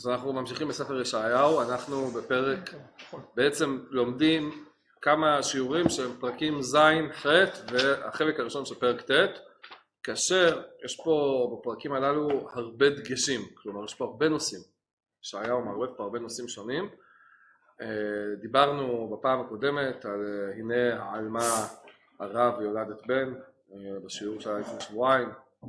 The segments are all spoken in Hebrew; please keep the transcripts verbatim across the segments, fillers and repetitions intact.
אז אנחנו ממשיכים בספר ישעיהו, אנחנו בפרק, בעצם לומדים כמה שיעורים שהם פרקים ז' ח' והחלק הראשון של פרק ט', כאשר יש פה בפרקים הללו הרבה דגשים, כלומר יש פה הרבה נושאים, ישעיהו מערבב פה הרבה נושאים שונים. דיברנו בפעם הקודמת על הנה העלמה הרע ויולדת בן, בשיעור שהיה לפני שבועיים.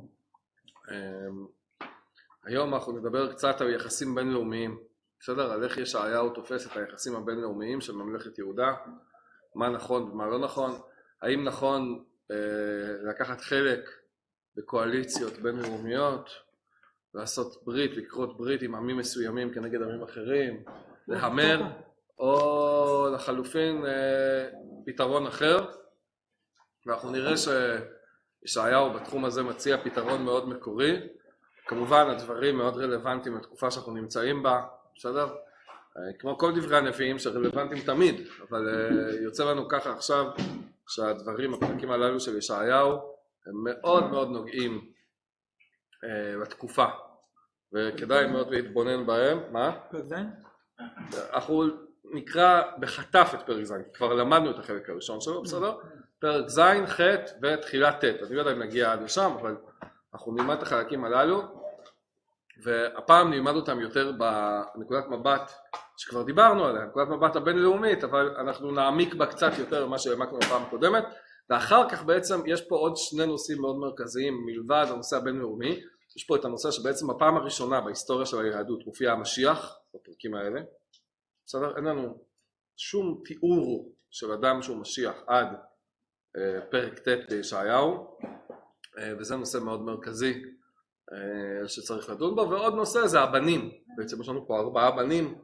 היום אנחנו נדבר קצת על יחסים בינלאומיים, בסדר? על איך ישעיהו תופס את היחסים הבינלאומיים של ממלכת יהודה, מה נכון ומה לא נכון, האם נכון אה, לקחת חלק בקואליציות בינלאומיות, לעשות ברית, לקרות ברית עם עמים מסוימים כנגד עמים אחרים, להמר, או לחלופין אה, פתרון אחר. ואנחנו נראה שישעיהו בתחום הזה מציע פתרון מאוד מקורי. כמובן הדברים מאוד רלוונטיים לתקופה שאנחנו נמצאים בה, בסדר? כמו כל דברי הנביאים שרלוונטיים תמיד, אבל יוצא לנו ככה עכשיו שהדברים, הפרקים הללו של ישעיהו, הם מאוד מאוד נוגעים לתקופה, וכדאי מאוד להתבונן בהם. מה? פרק ז'? אנחנו נקרא בחטף את פרק ז', כבר למדנו את החלק הראשון שלו, בסדר? פרק ז', ח' ותחילת ט'. אני לא יודע אם נגיע עד לשם, אבל אנחנו נלמד את החלקים הללו, והפעם נלמד אותם יותר בנקודת מבט שכבר דיברנו עליה, נקודת מבט הבינלאומית, אבל אנחנו נעמיק בה קצת יותר ממה שהעמקנו בפעם הקודמת, ואחר כך בעצם יש פה עוד שני נושאים מאוד מרכזיים מלבד הנושא הבינלאומי. יש פה את הנושא שבעצם הפעם הראשונה בהיסטוריה של היהדות מופיע המשיח בפרקים האלה, בסדר? אין לנו שום תיאור של אדם שהוא משיח עד אה, פרק ט' בישעיהו, וזה נושא מאוד מרכזי שצריך לדון בו. ועוד נושא זה הבנים, בעצם יש לנו פה ארבעה בנים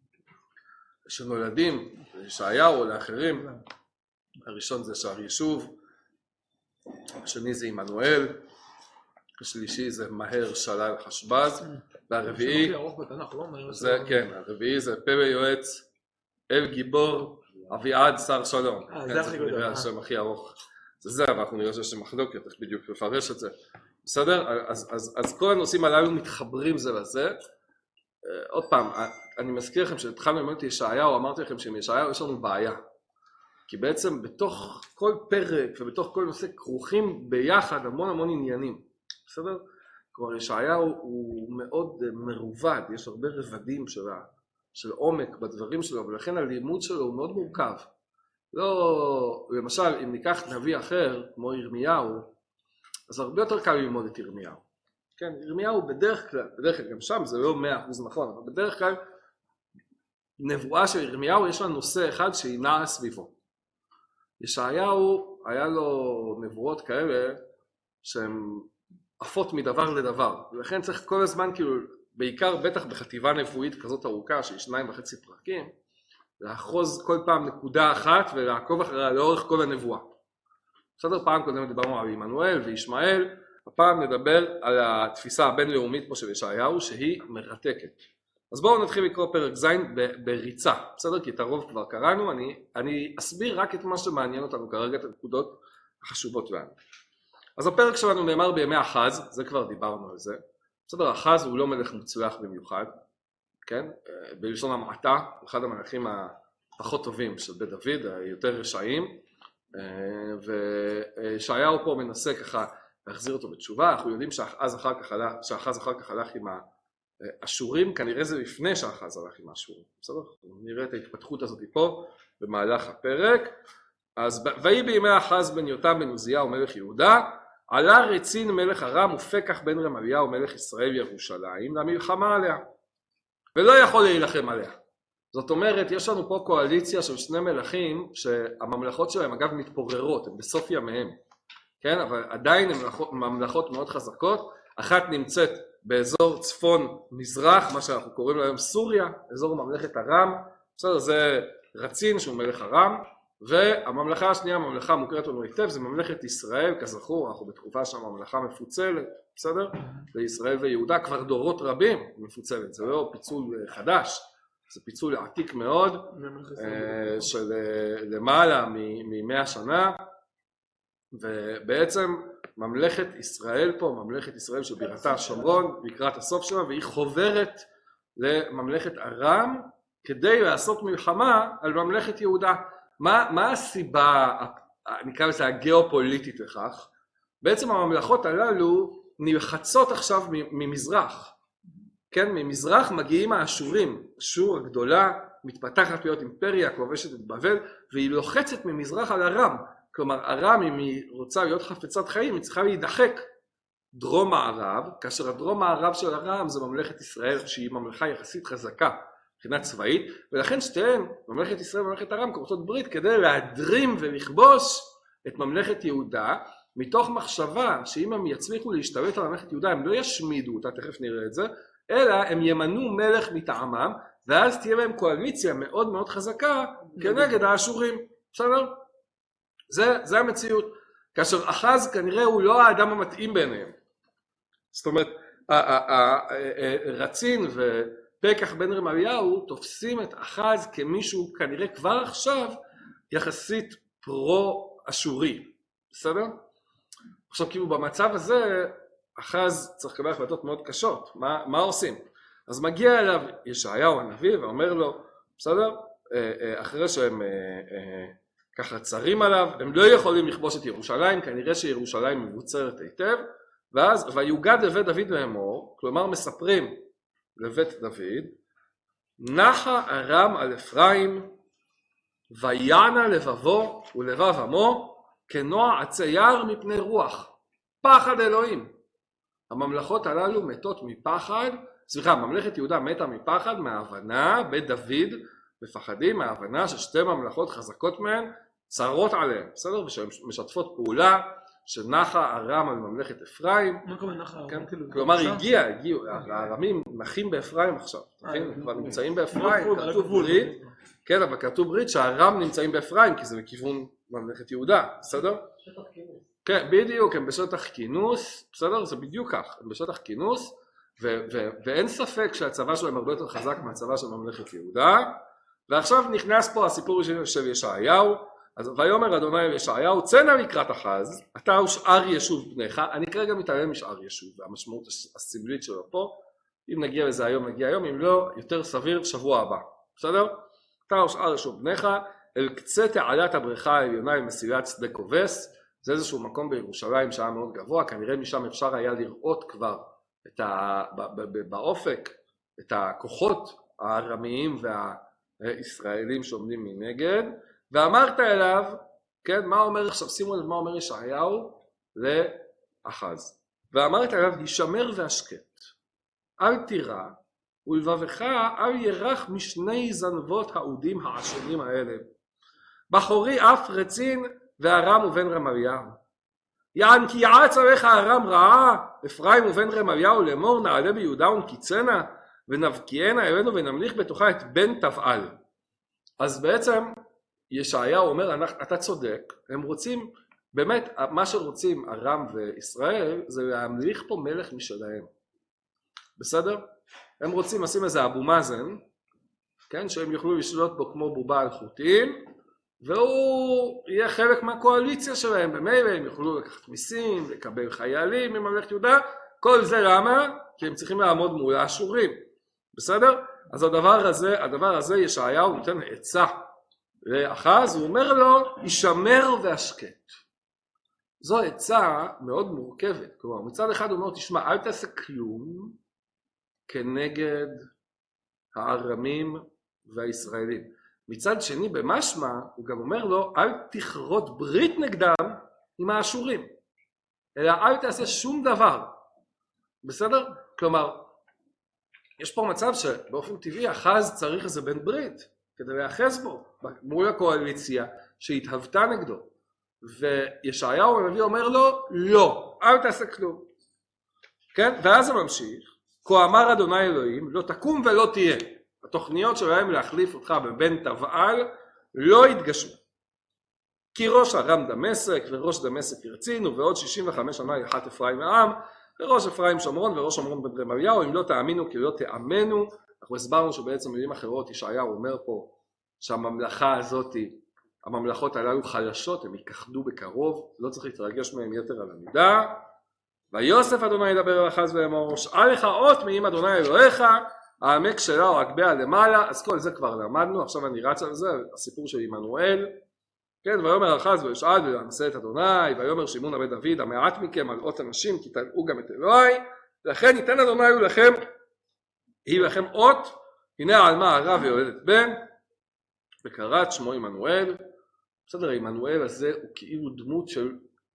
שנולדים לישעיהו או לאחרים. הראשון זה שער ישוב, השני זה עמנואל, השלישי זה מהר שלל חשבז, והרביעי זה, כן, הרביעי זה פלא יועץ, אל גיבור, אביעד שר שלום. כן, זה נראה השם הכי ארוך. זה זה, אבל אנחנו נראה שיש מחלוקת, איך בדיוק לפרש את זה. בסדר? אז, אז, אז כל הנושאים הללו מתחברים זה לזה. עוד פעם, אני מזכיר לכם שהתחלנו ללמוד את ישעיהו, אמרתי לכם שעם ישעיהו יש לנו בעיה. כי בעצם בתוך כל פרק ובתוך כל נושא כרוכים ביחד המון המון עניינים. בסדר? כלומר, ישעיהו הוא מאוד מרובד, יש הרבה רבדים של, של עומק בדברים שלו, ולכן הלימוד שלו הוא מאוד מורכב. לא, למשל, אם ניקח נביא אחר, כמו ירמיהו, אז הרבה יותר קל ללמוד את ירמיהו. כן, ירמיהו בדרך כלל, בדרך כלל גם שם זה לא מאה אחוז נכון, אבל בדרך כלל נבואה של ירמיהו יש לה נושא אחד שהיא נעה סביבו. ישעיהו היה לו נבואות כאלה שהן עפות מדבר לדבר, ולכן צריך כל הזמן, כאילו, בעיקר בטח בחטיבה נבואית כזאת ארוכה שהיא שניים וחצי פרקים, לאחוז כל פעם נקודה אחת ולעקוב אחריה לאורך כל הנבואה. בסדר? פעם קודם דיברנו על עמנואל וישמעאל, הפעם נדבר על התפיסה הבינלאומית פה של ישעיהו שהיא מרתקת. אז בואו נתחיל לקרוא פרק ז' בריצה, בסדר? כי את הרוב כבר קראנו, אני, אני אסביר רק את מה שמעניין אותנו כרגע, את הנקודות החשובות לנו. אז הפרק שלנו נאמר בימי אחז, זה כבר דיברנו על זה. בסדר? אחז הוא לא מלך מוצלח במיוחד, כן? בלשון המעטה, אחד המלכים הפחות טובים של בית דוד, היותר רשעים, וישעיהו פה מנסה ככה להחזיר אותו בתשובה. אנחנו יודעים שאחז אחר כך הלך, שאחז אחר כך הלך עם האשורים, כנראה זה לפני שאחז הלך עם האשורים, בסדר? נראה את ההתפתחות הזאת פה במהלך הפרק. אז ויהי בימי אחז בן יותם בן עוזיהו מלך יהודה, עלה רצין מלך ארם ופקח בן רמליהו מלך ישראל ירושלים למלחמה עליה, ולא יכול להילחם עליה. זאת אומרת, יש לנו פה קואליציה של שני מלכים שהממלכות שלהם אגב מתפוררות, הן בסוף ימיהם, כן? אבל עדיין הן ממלכות מאוד חזקות. אחת נמצאת באזור צפון מזרח, מה שאנחנו קוראים לו היום סוריה, אזור ממלכת ארם, בסדר? זה רצין שהוא מלך ארם, והממלכה השנייה, הממלכה מוכרת לנו היטב, זה ממלכת ישראל. כזכור, אנחנו בתקופה שהממלכה מפוצלת, בסדר? וישראל ויהודה כבר דורות רבים מפוצלת, זה לא פיצול חדש, זה פיצול עתיק מאוד, של למעלה ממאה שנה, ובעצם ממלכת ישראל פה, ממלכת ישראל שבירתה שומרון לקראת הסוף שלה, והיא חוברת לממלכת ארם כדי לעשות מלחמה על ממלכת יהודה. מה, מה הסיבה, נקרא לזה הגיאופוליטית לכך? בעצם הממלכות הללו נלחצות עכשיו ממזרח. כן, ממזרח מגיעים האשורים, אשור הגדולה מתפתחת להיות אימפריה, כובשת את בבל, והיא לוחצת ממזרח על ארם. כלומר, ארם אם היא רוצה להיות חפצת חיים, היא צריכה להידחק דרום מערב, כאשר הדרום מערב של ארם זה ממלכת ישראל, שהיא ממלכה יחסית חזקה, מבחינה צבאית, ולכן שתיהן, ממלכת ישראל וממלכת ארם, כורתות ברית כדי להדרים ולכבוש את ממלכת יהודה, מתוך מחשבה שאם הם יצליחו להשתלט על ממלכת יהודה, הם לא ישמידו אותה, תכף נראה את זה, אלא הם ימנו מלך מטעמם, ואז תהיה להם קואליציה מאוד מאוד חזקה כנגד האשורים. בסדר? זה, זה המציאות. כאשר אחז כנראה הוא לא האדם המתאים ביניהם. זאת אומרת, רצין ופקח בן רמליהו תופסים את אחז כמישהו כנראה כבר עכשיו יחסית פרו-אשורי. בסדר? עכשיו כאילו במצב הזה אחז צריך לקבל החלטות מאוד קשות. מה, מה עושים? אז מגיע אליו ישעיהו הנביא ואומר לו, בסדר? אחרי שהם ככה צרים עליו, הם לא יכולים לכבוש את ירושלים, כנראה שירושלים מבוצרת היטב, ואז ויוגד לבית דוד לאמור, כלומר מספרים לבית דוד, נחה ארם על אפרים, ויענה לבבו ולבב עמו, כנוע עצי יער מפני רוח, פחד אלוהים. הממלכות הללו מתות מפחד, סליחה, ממלכת יהודה מתה מפחד, מההבנה, בית דוד מפחדים מההבנה ששתי ממלכות חזקות מהן צרות עליהן, בסדר? ושהן משתפות פעולה, שנחה ארם על ממלכת אפרים. מה קורה נחה ארם? כלומר הגיע, הגיעו, הארמים נחים באפרים עכשיו, הם כבר נמצאים באפרים, כתוב ברית, כן, אבל כתוב ברית שהארם נמצאים באפרים, כי זה בכיוון ממלכת יהודה, בסדר? שטח כינוס. כן, בדיוק, הם בשטח כינוס, בסדר? זה בדיוק כך, הם בשטח כינוס, ואין ספק שהצבא שלהם הרבה יותר חזק מהצבא של ממלכת יהודה, ועכשיו נכנס פה הסיפור של ישעיהו. אז ויאמר אדוני אל ישעיהו, צא נא לקראת אחז, אתה ושאר ישוב בניך. אני כרגע מתעלם משאר ישוב, והמשמעות הסמלית שלו פה, אם נגיע לזה היום נגיע היום, אם לא יותר סביר שבוע הבא, בסדר? אתה ושאר ישוב בניך אל קצה תעלת הבריכה העליונה אל מסילת שדה כובס. זה איזשהו מקום בירושלים שהיה מאוד גבוה, כנראה משם אפשר היה לראות כבר את ה... באופק את הכוחות הארמיים והישראלים שעומדים מנגד. ואמרת אליו, כן, מה אומר עכשיו, שימו לב מה אומר ישעיהו לאחז. ואמרת אליו, הישמר והשקט, אל תירא, ולבבך אל ירח משני זנבות העודים העשנים האלה. בחורי אף רצין וארם ובן רמליהו. יען כי יעץ עליך ארם רעה, אפרים ובן רמליהו לאמור, נעלה ביהודה ונקיצנה, ונבקיענה אלינו ונמליך בתוכה את בן תבעל. אז בעצם ישעיהו אומר, אתה צודק, הם רוצים, באמת מה שרוצים ארם וישראל זה להמליך פה מלך משלהם, בסדר? הם רוצים לשים איזה אבו מאזן, כן, שהם יוכלו לשלוט בו כמו בובה על חוטים, והוא יהיה חלק מהקואליציה שלהם, במילא הם יוכלו לקחת מיסים, לקבל חיילים מממלכת יהודה, כל זה למה? כי הם צריכים לעמוד מול האשורים, בסדר? אז הדבר הזה, הדבר הזה ישעיהו נותן עצה לאחז, הוא אומר לו, הישמר והשקט. זו עצה מאוד מורכבת, כלומר מצד אחד הוא אומר, תשמע, אל תעשה כלום כנגד הארמים והישראלים. מצד שני במשמע הוא גם אומר לו, אל תכרות ברית נגדם עם האשורים, אלא אל תעשה שום דבר, בסדר? כלומר, יש פה מצב שבאופן טבעי אחז צריך איזה בן ברית, כדי להיאחז בו מול הקואליציה שהתהוותה נגדו, וישעיהו הנביא אומר לו לא, אל תעשה כלום, כן? ואז זה ממשיך, כה אמר אדוני אלוהים, לא תקום ולא תהיה. התוכניות שלהם להחליף אותך בבן תבעל לא יתגשמו, כי ראש ארם דמשק וראש דמשק רצין, ובעוד שישים וחמש שנה יחת אפרים העם, וראש אפרים שומרון וראש שומרון בן רמליהו, אם לא תאמינו כי לא תאמנו. אנחנו הסברנו שבעצם מילים אחרות ישעיהו אומר פה שהממלכה הזאת, הממלכות הללו חלשות, הם ייכחדו בקרוב, לא צריך להתרגש מהם יתר על המידה. ויוסף אדוני ידבר אל אחז לאמור, שאל לך אות מעם אדוני אלוהיך, העמק שלה הוא הגביה למעלה, אז כל זה כבר למדנו, עכשיו אני רץ על זה, הסיפור של עמנואל, כן, ויאמר אחז וישאל וינשא את אדוני, ויאמר שמעון בן דוד המעט מכם על אות אנשים כי תלאו גם את אלוהי, לכן ייתן אדוני הוא לכם, יהי לכם אות, הנה העלמה הרע ויולדת בן, וקראת שמו עמנואל. בסדר, עמנואל הזה הוא כאילו דמות של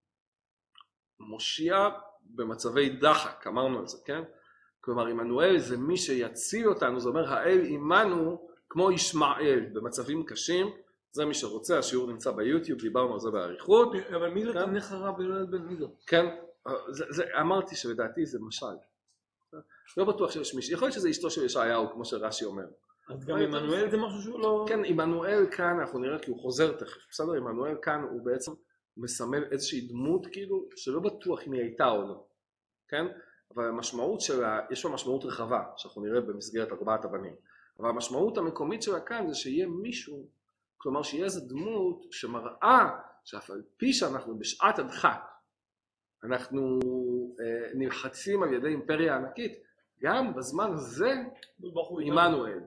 מושיע במצבי דחק, אמרנו את זה, כן? כלומר עמנואל זה מי שיציל אותנו, זה אומר האל עמנו כמו ישמעאל במצבים קשים, זה מי שרוצה, השיעור נמצא ביוטיוב, דיברנו על זה בעריכות. אבל מי זאת עמך הרע ויולדת בן מי זאת? כן, זה, זה, אמרתי שלדעתי זה משל. לא בטוח שיש מישהו, יכול להיות שזה אשתו של ישעיהו כמו שרש"י אומר. אז גם עמנואל זה משהו שהוא לא... כן, עמנואל כאן, אנחנו נראה כי הוא חוזר תכף, בסדר, עמנואל כאן הוא בעצם מסמל איזושהי דמות כאילו שלא בטוח אם היא הייתה או לא, כן? אבל המשמעות שלה, יש לה משמעות רחבה שאנחנו נראה במסגרת ארבעת הבנים, אבל המשמעות המקומית שלה כאן זה שיהיה מישהו, כלומר שיהיה איזו דמות שמראה שאף על פי שאנחנו בשעת הדחק, אנחנו אה, נלחצים על ידי אימפריה ענקית, גם בזמן הזה עמנואל.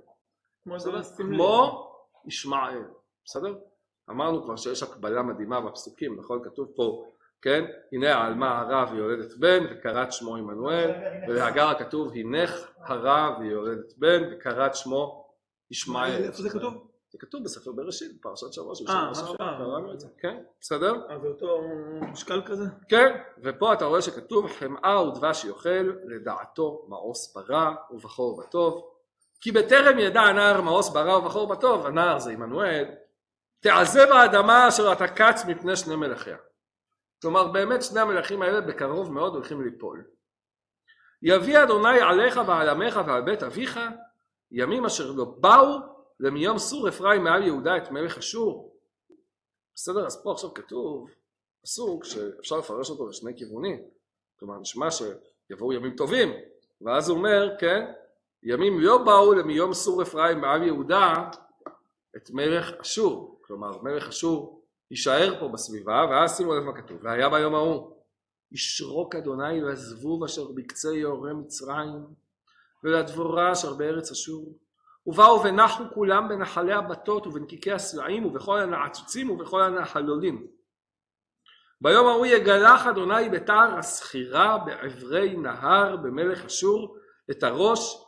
כמו ישמעאל, בסדר? אמרנו כבר שיש הקבלה מדהימה בפסוקים, נכון? כתוב פה, כן? הנה העלמה הרע ויולדת בן וקראת שמו עמנואל, ולהגר כתוב הנך הרע ויולדת בן וקראת שמו ישמעאל. איפה זה כתוב? זה כתוב בספר בראשית, פרשת שבוע של אה, שבוע, קראנו את זה, כן? בסדר? אז זה אותו משקל כזה? כן, ופה אתה רואה שכתוב חמאה ודבש יאכל לדעתו מאוס ברע ובחור בטוב, כי בטרם ידע הנער מאוס ברע ובחור בטוב, הנער זה עמנואל, תעזב האדמה אשר אתה קץ מפני שני מלכיה. כלומר באמת שני המלכים האלה בקרוב מאוד הולכים ליפול. יביא אדוני עליך ועל עמך ועל בית אביך ימים אשר לא באו למיום סור אפרים מעל יהודה את מלך אשור. בסדר, אז פה עכשיו כתוב פסוק שאפשר לפרש אותו לשני כיוונים, כלומר נשמע שיבואו ימים טובים, ואז הוא אומר, כן, ימים לא באו למיום סור אפרים מעל יהודה את מלך אשור, כלומר מלך אשור יישאר פה בסביבה, ואז שימו לב מה כתוב, והיה ביום ההוא ישרוק אדוני לזבוב אשר בקצה יורה מצרים ולדבורה אשר בארץ אשור, ובאו ונחו כולם בנחלי הבתות ובנקיקי הסלעים ובכל הנעצוצים ובכל הנחלולים. ביום ההוא יגלח אדוני בתער הסחירה בעברי נהר במלך אשור את הראש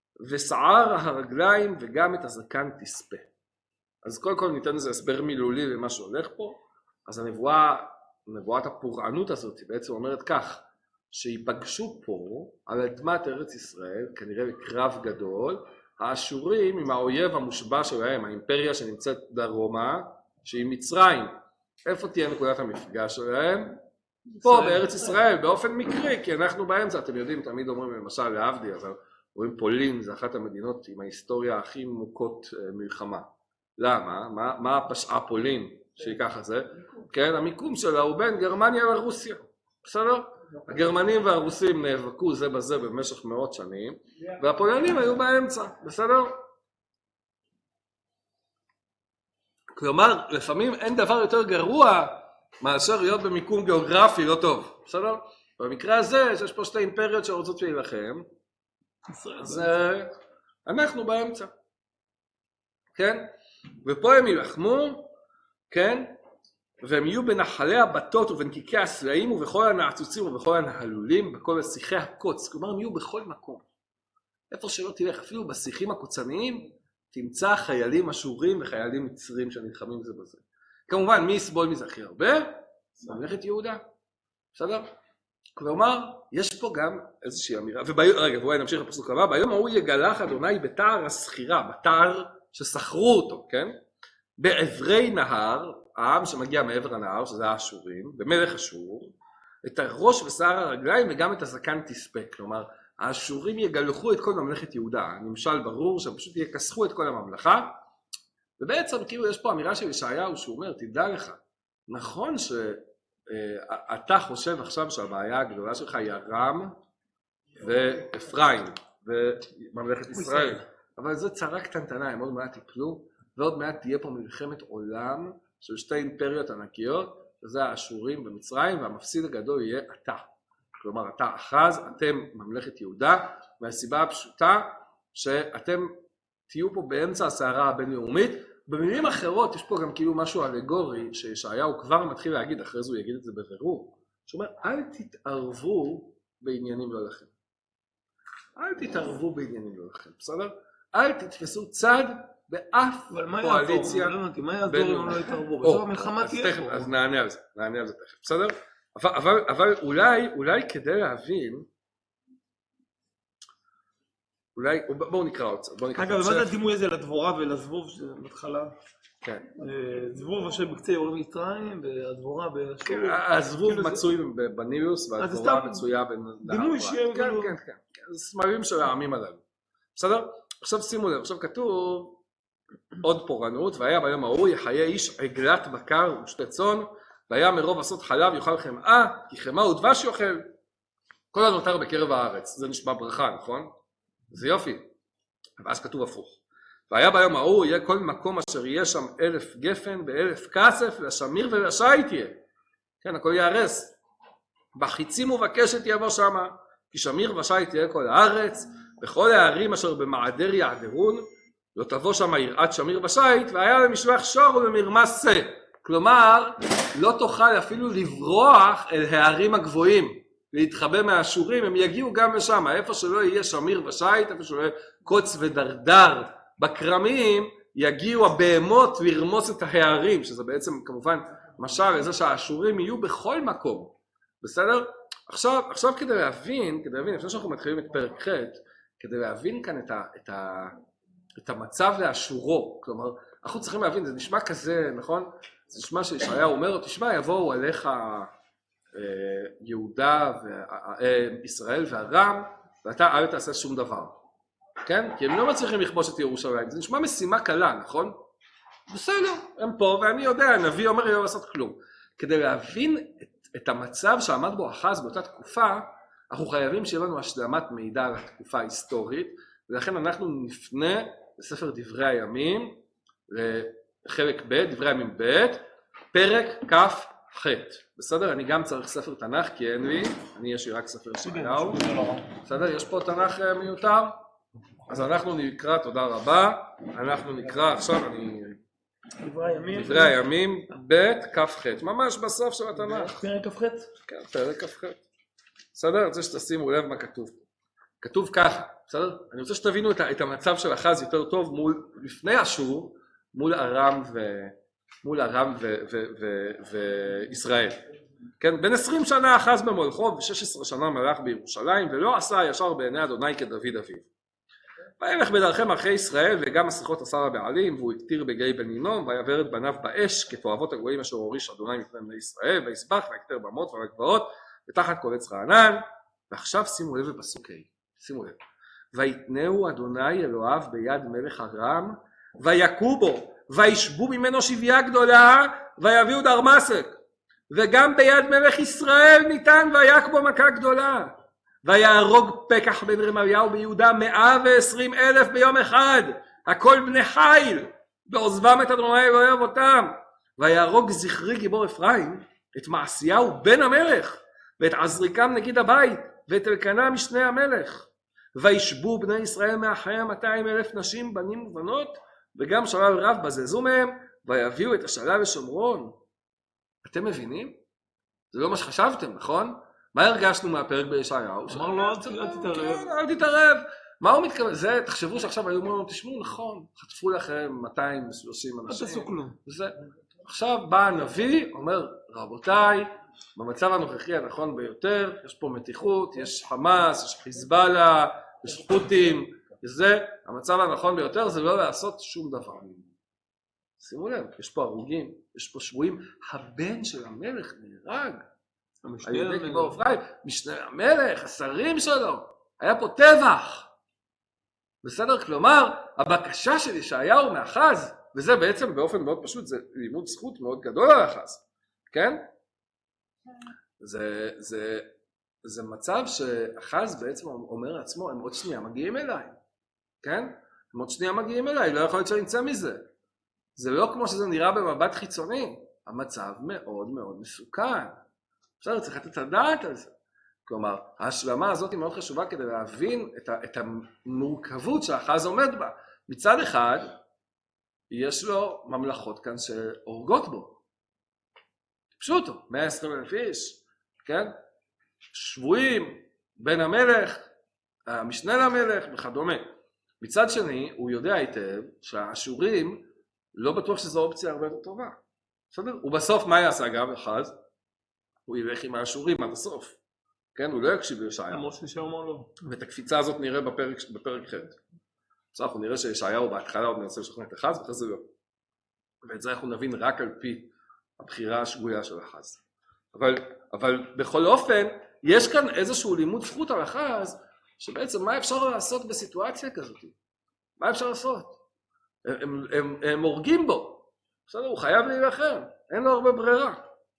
ושער הרגליים וגם את הזקן תספה. אז קודם כל ניתן איזה הסבר מילולי למה שהולך פה. אז הנבואה, נבואת הפורענות הזאת בעצם אומרת כך, שיפגשו פה על אדמת ארץ ישראל כנראה בקרב גדול האשורים עם האויב המושבע שלהם, האימפריה שנמצאת דרומה, שהיא מצרים. איפה תהיה נקודת המפגש שלהם? פה בארץ ישראל, באופן מקרי, כי אנחנו באמצע, אתם יודעים, תמיד אומרים למשל להבדיל, אז רואים פולין, זה אחת המדינות עם ההיסטוריה הכי מוכות מלחמה. למה? מה, מה פשעה פולין שיקח את זה? כן, המיקום שלה הוא בין גרמניה לרוסיה, בסדר? הגרמנים והרוסים נאבקו זה בזה במשך מאות שנים, והפולנים היו באמצע, בסדר? כלומר, לפעמים אין דבר יותר גרוע מאשר להיות במיקום גיאוגרפי לא טוב, בסדר? במקרה הזה, שיש פה שתי אימפריות שרוצות להילחם, אז אנחנו באמצע, כן? ופה הם ילחמו, כן? והם יהיו בנחלי הבתות ובנקיקי הסלעים ובכל הנעצוצים ובכל הנהלולים, בכל שיחי הקוץ, כלומר הם יהיו בכל מקום. איפה שלא תלך, אפילו בשיחים הקוצניים, תמצא חיילים אשורים וחיילים מצרים שנלחמים זה בזה. כמובן, מי יסבול מזה הכי הרבה? ממלכת יהודה. בסדר? כלומר, יש פה גם איזושהי אמירה, ורגע, בואי נמשיך לפסוק הבא, ביום ההוא יגלח אדוני בתער הסחירה, בתער שסחרו אותו, כן? בעברי נהר, העם שמגיע מעבר הנהר, שזה האשורים, במלך אשור, את הראש ושיער הרגליים וגם את הזקן תספה. כלומר, האשורים יגלחו את כל ממלכת יהודה, נמשל ברור שהם פשוט יקסחו את כל הממלכה, ובעצם כאילו יש פה אמירה של ישעיהו שהוא אומר, תדע לך, נכון שאתה חושב עכשיו שהבעיה הגדולה שלך היא ארם ואפרים וממלכת ישראל, אבל זו צרה קטנטנה, הם עוד מעט יפלו, ועוד מעט תהיה פה מלחמת עולם של שתי אימפריות ענקיות, שזה האשורים במצרים, והמפסיד הגדול יהיה אתה. כלומר, אתה אחז, אתם ממלכת יהודה, והסיבה הפשוטה שאתם תהיו פה באמצע הסערה הבינלאומית. במילים אחרות יש פה גם כאילו משהו אלגורי שישעיהו כבר מתחיל להגיד, אחרי זה הוא יגיד את זה בבירור, שאומר אל תתערבו בעניינים לא לכם. אל תתערבו בעניינים לא לכם, בסדר? אל תתפסו צד באף קואליציה. מה יעזור אם לא יתערבו? בסוף המלחמה תהיה פה. אז נענה על זה, נענה על זה תכף, בסדר? אבל אולי כדי להבין, אולי, בואו נקרא עוד קצת. אגב, מה זה הדימוי הזה לדבורה ולזבוב שבהתחלה? כן. זבוב אשר בקצה יורד מצרים והדבורה באשור. הזבוב מצוי בנילוס והדבורה מצויה בנהר. דימוי שיהיה... כן, כן, כן. זה סמלים של העמים הללו. בסדר? עכשיו שימו לב, עכשיו כתוב עוד פורענות, והיה ביום ההוא יחיה איש עגלת בקר ושתי צאן, והיה מרוב עשות חלב יאכל חמאה, כי חמאה ודבש יאכל. כל הנותר בקרב הארץ. זה נשמע ברכה, נכון? זה יופי. ואז כתוב הפוך. והיה ביום ההוא יהיה כל מקום אשר יהיה שם אלף גפן באלף כסף לשמיר ולשייט יהיה. כן, הכל יהרס. בחיצים ובקשת יבוא שמה, כי שמיר ושייט יהיה כל הארץ, וכל הערים אשר במעדר יעדרון, לא תבוא שמה יראת שמיר ושייט, והיה למשלח שור ובמרמס שא. כלומר, לא תוכל אפילו לברוח אל הערים הגבוהים, להתחבא מהאשורים, הם יגיעו גם לשם, איפה שלא יהיה שמיר ושייט, איפה שלא יהיה קוץ ודרדר בקרמים, יגיעו הבהמות לרמוס את ההערים, שזה בעצם כמובן משל לזה שהאשורים יהיו בכל מקום, בסדר? עכשיו, עכשיו כדי להבין, כדי להבין, לפני שאנחנו מתחילים את פרק ח', כדי להבין כאן את, ה, את, ה, את המצב לאשורו, כלומר, אנחנו צריכים להבין, זה נשמע כזה, נכון? זה נשמע שישעיהו אומר, תשמע, יבואו עליך יהודה וישראל והרם, ואתה אל תעשה שום דבר. כן? כי הם לא מצליחים לכבוש את ירושלים. זה נשמע משימה קלה, נכון? בסדר, הם פה, ואני יודע, הנביא אומר לי לא לעשות כלום. כדי להבין את, את המצב שעמד בו אחז באותה תקופה, אנחנו חייבים שיהיה לנו השלמת מידע על התקופה ההיסטורית, ולכן אנחנו נפנה לספר דברי הימים, לחלק ב', דברי הימים ב', פרק כ' ח'. בסדר? אני גם צריך ספר תנ"ך, כי אין לי, אני יש לי רק ספר ישעיהו. בסדר? יש פה תנ"ך מיותר? אז אנחנו נקרא, תודה רבה, אנחנו נקרא עכשיו, אני... דברי הימים. דברי הימים, ב' כ' ח', ממש בסוף של התנ"ך. פרק כ' ח'? כן, פרק כ' ח'. בסדר? אני רוצה שתשימו לב מה כתוב. כתוב ככה, בסדר? אני רוצה שתבינו את המצב של אחז יותר טוב מול, לפני אשור, מול ארם ו... מול ארם וישראל. כן, בין עשרים שנה אחז במולכו ו-שש עשרה שנה מלך בירושלים, ולא עשה ישר בעיני אדוני כדוד אביו. וילך בדרכי מלכי ישראל וגם מסכות עשר הבעלים, והוא הקטיר בגיא בן הינום, ויעבר את בניו באש כתועבות הגויים אשר הוריש אדוני מפני בני ישראל, ויסבח ויקטר במות ובגבעות ותחת כל עץ רענן. ועכשיו שימו לב בפסוק ה', שימו לב. ויתנהו אדוני אלוהיו ביד מלך ארם, ויכו בו, וישבו ממנו שביה גדולה, ויביאו דרמסק. וגם ביד מלך ישראל ניתן ויך בו מכה גדולה. ויהרוג פקח בן רמליהו ביהודה מאה ועשרים אלף ביום אחד, הכל בני חיל, בעוזבם את אדוני אלוהי אבותם. ויהרוג זכרי גיבור אפרים את מעשיהו בן המלך, ואת עזריקם נגיד הבית, ואת אלקנה משנה המלך. וישבו בני ישראל מאחיה מאתיים אלף נשים, בנים ובנות, וגם שלל רב בזזו מהם, ויביאו את השאלה לשומרון. אתם מבינים? זה לא מה שחשבתם, נכון? מה הרגשנו מהפרק בישעיהו? אמר לו, אל תתערב. אל תתערב. מה הוא מתכוון? זה, תחשבו שעכשיו היו אומרים, תשמעו, נכון, חטפו לכם מאתיים ושלושים אנשים. אל תעשו כלום. עכשיו בא הנביא, אומר, רבותיי, במצב הנוכחי הנכון ביותר, יש פה מתיחות, יש חמאס, יש חיזבאללה, יש חות'ים, וזה, המצב הנכון ביותר זה לא לעשות שום דבר. שימו לב, יש פה הרוגים, יש פה שבויים, הבן של המלך נהרג, על ידי גיבור אפרים, משנה המלך, השרים שלו, היה פה טבח. בסדר? כלומר, הבקשה של ישעיהו מאחז, וזה בעצם באופן מאוד פשוט, זה לימוד זכות מאוד גדול על אחז, כן? זה, זה, זה מצב שאחז בעצם אומר לעצמו, הם עוד שנייה מגיעים אליי, כן? הם עוד שנייה מגיעים אליי, לא יכול להיות שנמצא מזה. זה לא כמו שזה נראה במבט חיצוני, המצב מאוד מאוד מסוכן. בסדר, צריך לתת את הדעת על זה. כלומר, ההשלמה הזאת היא מאוד חשובה כדי להבין את, ה, את המורכבות שהאחז עומד בה. מצד אחד, יש לו ממלכות כאן שהורגות בו. פשוטו, מאה ועשרים אלף איש, כן? שבויים, בן המלך, המשנה למלך וכדומה. מצד שני, הוא יודע היטב שהאשורים לא בטוח שזו אופציה הרבה יותר טובה. בסדר? ובסוף מה יעשה אגב אחז? הוא ילך עם האשורים עד הסוף. כן? הוא לא יקשיב לישעיהו. למרות שישעיהו אמר לו. ואת הקפיצה הזאת נראה בפרק, בפרק ח'. עכשיו אנחנו נראה שישעיהו בהתחלה עוד מנסה לשכנע את אחז ואחרי זה לא. ואת זה אנחנו נבין רק על פי הבחירה השגויה של אחז. אבל, אבל בכל אופן, יש כאן איזשהו לימוד זכות על אחז, שבעצם מה אפשר לעשות בסיטואציה כזאת? מה אפשר לעשות? הם, הם, הם, הם הורגים בו. בסדר, הוא חייב להילחם, אין לו הרבה ברירה.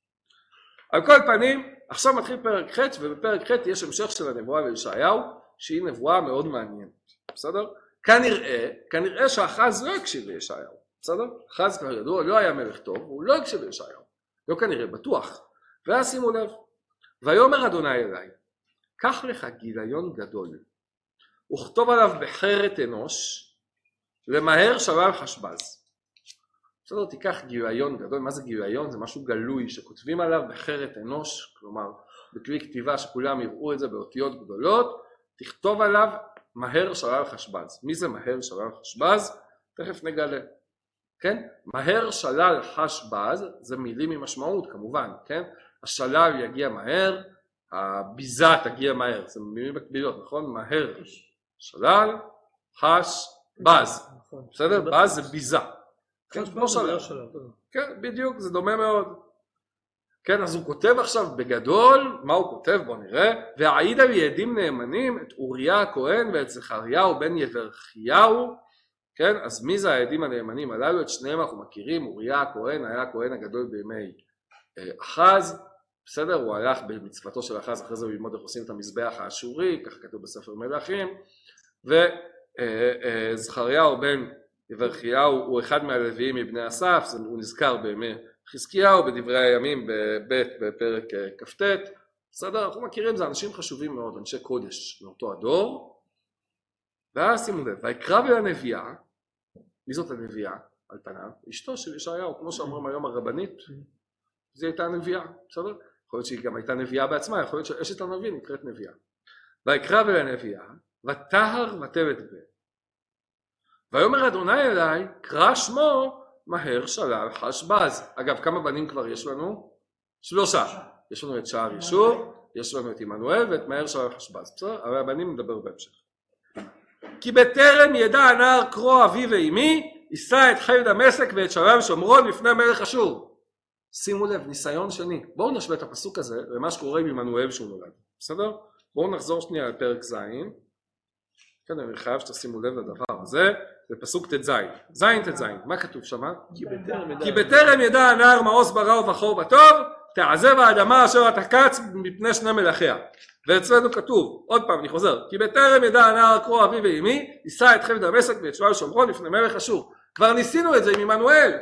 על כל פנים, עכשיו מתחיל פרק ח' ובפרק ח' יש המשך של הנבואה לישעיהו, שהיא נבואה מאוד מעניינת. בסדר? כנראה, כנראה שאחז לא הקשיב לישעיהו. בסדר? אחז כבר ידוע, לא היה מלך טוב, הוא לא הקשיב לישעיהו. לא כנראה, בטוח. ואז שימו לב, ויאמר אדוני אליי, קח לך גיליון גדול, וכתוב עליו בחרת אנוש, למהר שלל חשבז. בסדר, תיקח גיליון גדול, מה זה גיליון? זה משהו גלוי שכותבים עליו בחרת אנוש, כלומר בכלי כתיבה שכולם יראו את זה באותיות גדולות, תכתוב עליו מהר שלל חשבז. מי זה מהר שלל חשבז? תכף נגלה. כן? מהר שלל חשבז זה מילים עם משמעות כמובן, כן? השלל יגיע מהר, הביזה תגיע מהר, זה מילים מקבילות, נכון? מהר שלל חשבז. בסדר? בז זה ביזה. כן, כמו שלל. כן, בדיוק, זה דומה מאוד. כן, אז הוא כותב עכשיו בגדול, מה הוא כותב? בוא נראה. והעיד על יעדים נאמנים את אוריה הכהן ואת זכריהו בן יברכיהו. כן, אז מי זה העדים הנאמנים הללו? את שניהם אנחנו מכירים. אוריה הכהן היה הכהן הגדול בימי אחז. בסדר, הוא הלך במצוותו של אחז, אחרי זה הוא ללמוד איך עושים את המזבח האשורי, כך כתוב בספר מלכים. וזכריהו בן יברכיהו הוא אחד מהלוויים מבני אסף, הוא נזכר בימי חזקיהו בדברי הימים בבית בפרק כ"ט. בסדר, אנחנו מכירים, זה אנשים חשובים מאוד, אנשי קודש מאותו הדור. ואז שימו לב, ויקרב אל הנביאה, מי זאת הנביאה על פניו? אשתו של ישעיהו, כמו שאומרים היום הרבנית, זו הייתה הנביאה, בסדר? יכול להיות שהיא גם הייתה נביאה בעצמה, יכול להיות שאשת הנביא נקראת נביאה. ויקרב אל הנביאה, ותהר ותבת בה. ויאמר אדוני אליי, קרא שמו מהר שלל חשבז. אגב, כמה בנים כבר יש לנו? שלושה. יש לנו את שער ישוב, יש לנו את עמנואל ואת מהר שלל חשבז. בסדר? אבל הבנים נדבר בהמשך. כי בטרם ידע הנער קרוא אבי ואמי, יישא את חיל דמשק ואת שלל שומרון לפני מלך אשור. שימו לב, ניסיון שני. בואו נשווה את הפסוק הזה למה שקורה עם עמנואל שהוא נולד. בסדר? בואו נחזור שנייה לפרק ז'. כן, אני חייב שתשימו לב לדבר הזה. זה פסוק ט"ז. זין ט"ז. מה כתוב שמה? כי בטרם ידע הנער מעוז ברע ובחור בטוב, תעזב האדמה אשר תקץ מפני שני מלכיה. ואצלנו כתוב, עוד פעם אני חוזר, כי בטרם ידע הנער קרוא אבי ואמי, יישא את חיל דמשק ואת שלל שומרון לפני מלך אשור. כבר ניסינו את זה עם עמנואל.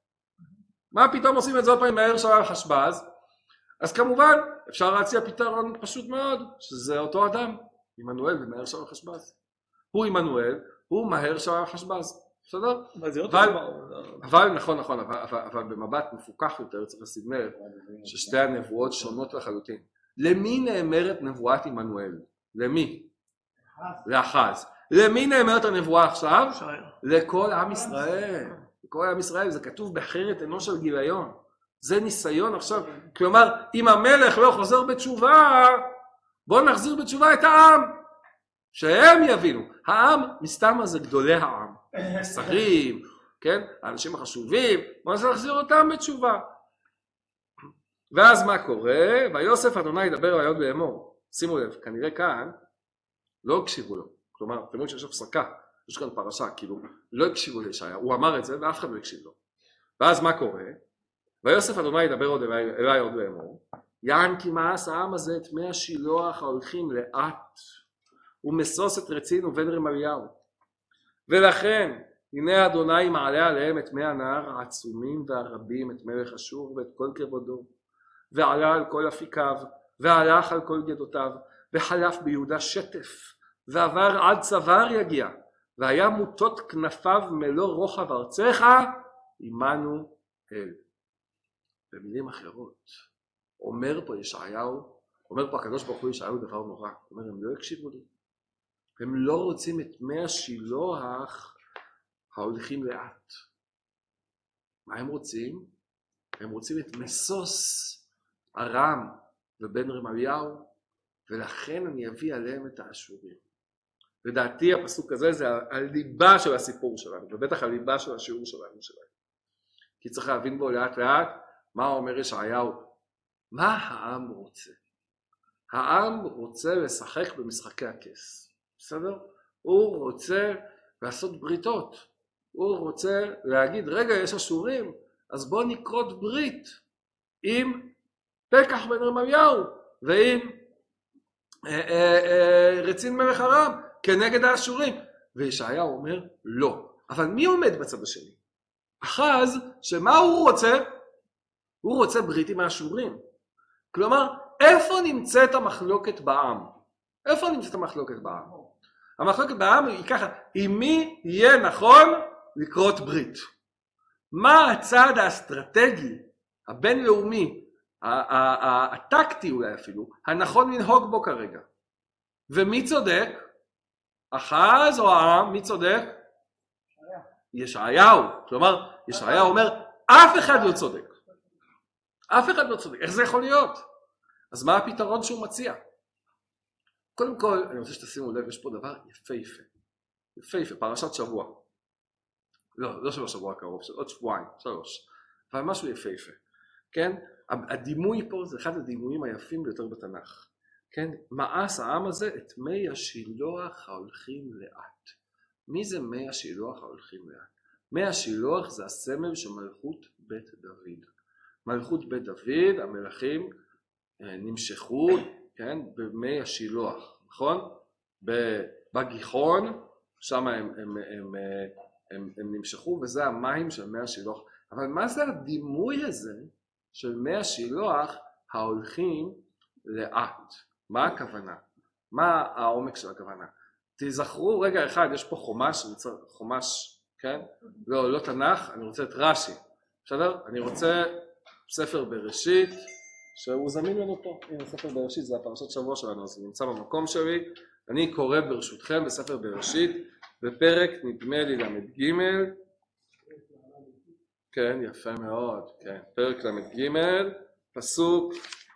מה פתאום עושים את זה עוד פעם עם מהר שלל חשבז? אז כמובן אפשר להציע פתרון פשוט מאוד, שזה אותו אדם, עמנואל ומהר שלל חשבז. הוא עמנואל, הוא מהר שלל חשבז. בסדר? אבל, אבל נכון נכון, אבל, אבל, אבל במבט מפוקח יותר צריך לשים לב ששתי הנבואות שונות לחלוטין. למי נאמרת נבואת עמנואל? למי? לאחז. למי נאמרת הנבואה עכשיו? לכל עם ישראל. לכל עם ישראל, זה כתוב בחרת אנוש של גיליון. זה ניסיון עכשיו. כלומר, אם המלך לא חוזר בתשובה, בואו נחזיר בתשובה את העם. שהם יבינו. העם, מסתם זה גדולי העם. השרים, כן? האנשים החשובים, בואו ננסה להחזיר אותם בתשובה. ואז מה קורה? ויוסף אדוני ידבר אל היוד לאמור. שימו לב, כנראה כאן לא הקשיבו לו. כלומר, אתם רואים שיש הפסקה, יש כאן פרשה, כאילו, לא הקשיבו לישעיהו, הוא אמר את זה ואף אחד לא הקשיב לו. ואז מה קורה? ויוסף אדוני ידבר עוד אל היוד לאמור. יען כי מאס העם הזה את מי השילוח ההולכים לאט, ומסוס את רצין ובן רמליהו. ולכן, הנה אדוני מעלה עליהם את מי הנהר העצומים והרבים, את מלך אשור ואת כל כבודו. ועלה על כל אפיקיו, והלך על כל גדותיו, וחלף ביהודה שטף, ועבר עד צוואר יגיע, והיה מוטות כנפיו מלוא רוחב ארצך, עמנו אל. במילים אחרות, אומר פה ישעיהו, אומר פה הקדוש ברוך הוא ישעיהו דבר נורא, הוא אומר, הם לא הקשיבו לי, הם לא רוצים את מי השילוח ההולכים לאט. מה הם רוצים? הם רוצים את מסוס ארם ובן רמליהו, ולכן אני אביא עליהם את האשורים. לדעתי הפסוק הזה זה הליבה של הסיפור שלנו, ובטח הליבה של השיעור שלנו שלנו. כי צריך להבין בו לאט לאט מה אומר ישעיהו. מה העם רוצה? העם רוצה לשחק במשחקי הכס. בסדר? הוא רוצה לעשות בריתות. הוא רוצה להגיד, רגע, יש אשורים, אז בוא נקרות ברית עם פקח בן רמליהו ועם אה, אה, אה, רצין מלך ארם כנגד האשורים. וישעיהו אומר, לא. אבל מי עומד בצד השני? אחז, שמה הוא רוצה? הוא רוצה ברית עם האשורים. כלומר, איפה נמצאת המחלוקת בעם? איפה נמצאת המחלוקת בעם? המחלוקת בעם היא ככה, עם מי יהיה נכון לקרות ברית? מה הצעד האסטרטגי, הבינלאומי, הטקטי אולי אפילו, הנכון לנהוג בו כרגע? ומי צודק? אחז או העם? מי צודק? ישעיהו. כלומר, ישעיהו אומר, אף אחד לא צודק. אף אחד לא צודק. איך זה יכול להיות? אז מה הפתרון שהוא מציע? קודם כל, אני רוצה שתשימו לב, יש פה דבר יפהפה. יפהפה, פרשת שבוע. לא, לא של השבוע הקרוב, של עוד שבועיים, שלוש. אבל משהו יפהפה. כן? הדימוי פה זה אחד הדימויים היפים ביותר בתנ"ך. כן? מאס העם הזה את מי השילוח ההולכים לאט. מי זה מי השילוח ההולכים לאט? מי השילוח זה הסמל של מלכות בית דוד. מלכות בית דוד, המלכים נמשכו, כן? במי השילוח, נכון? בגיחון, שם הם, הם, הם, הם, הם נמשכו, וזה המים של מי השילוח. אבל מה זה הדימוי הזה של מי השילוח ההולכים לאט? מה הכוונה? מה העומק של הכוונה? תזכרו רגע אחד, יש פה חומש, חומש, כן? לא, לא תנ"ך, אני רוצה את רש"י, בסדר? אני רוצה ספר בראשית, שהוא זמין לנו פה. הנה, ספר בראשית זה הפרשת שבוע שלנו, אז זה נמצא במקום שלי. אני קורא ברשותכם בספר בראשית, בפרק נדמה לי למד ג', כן, יפה מאוד, כן, פרק למד ג', פסוק,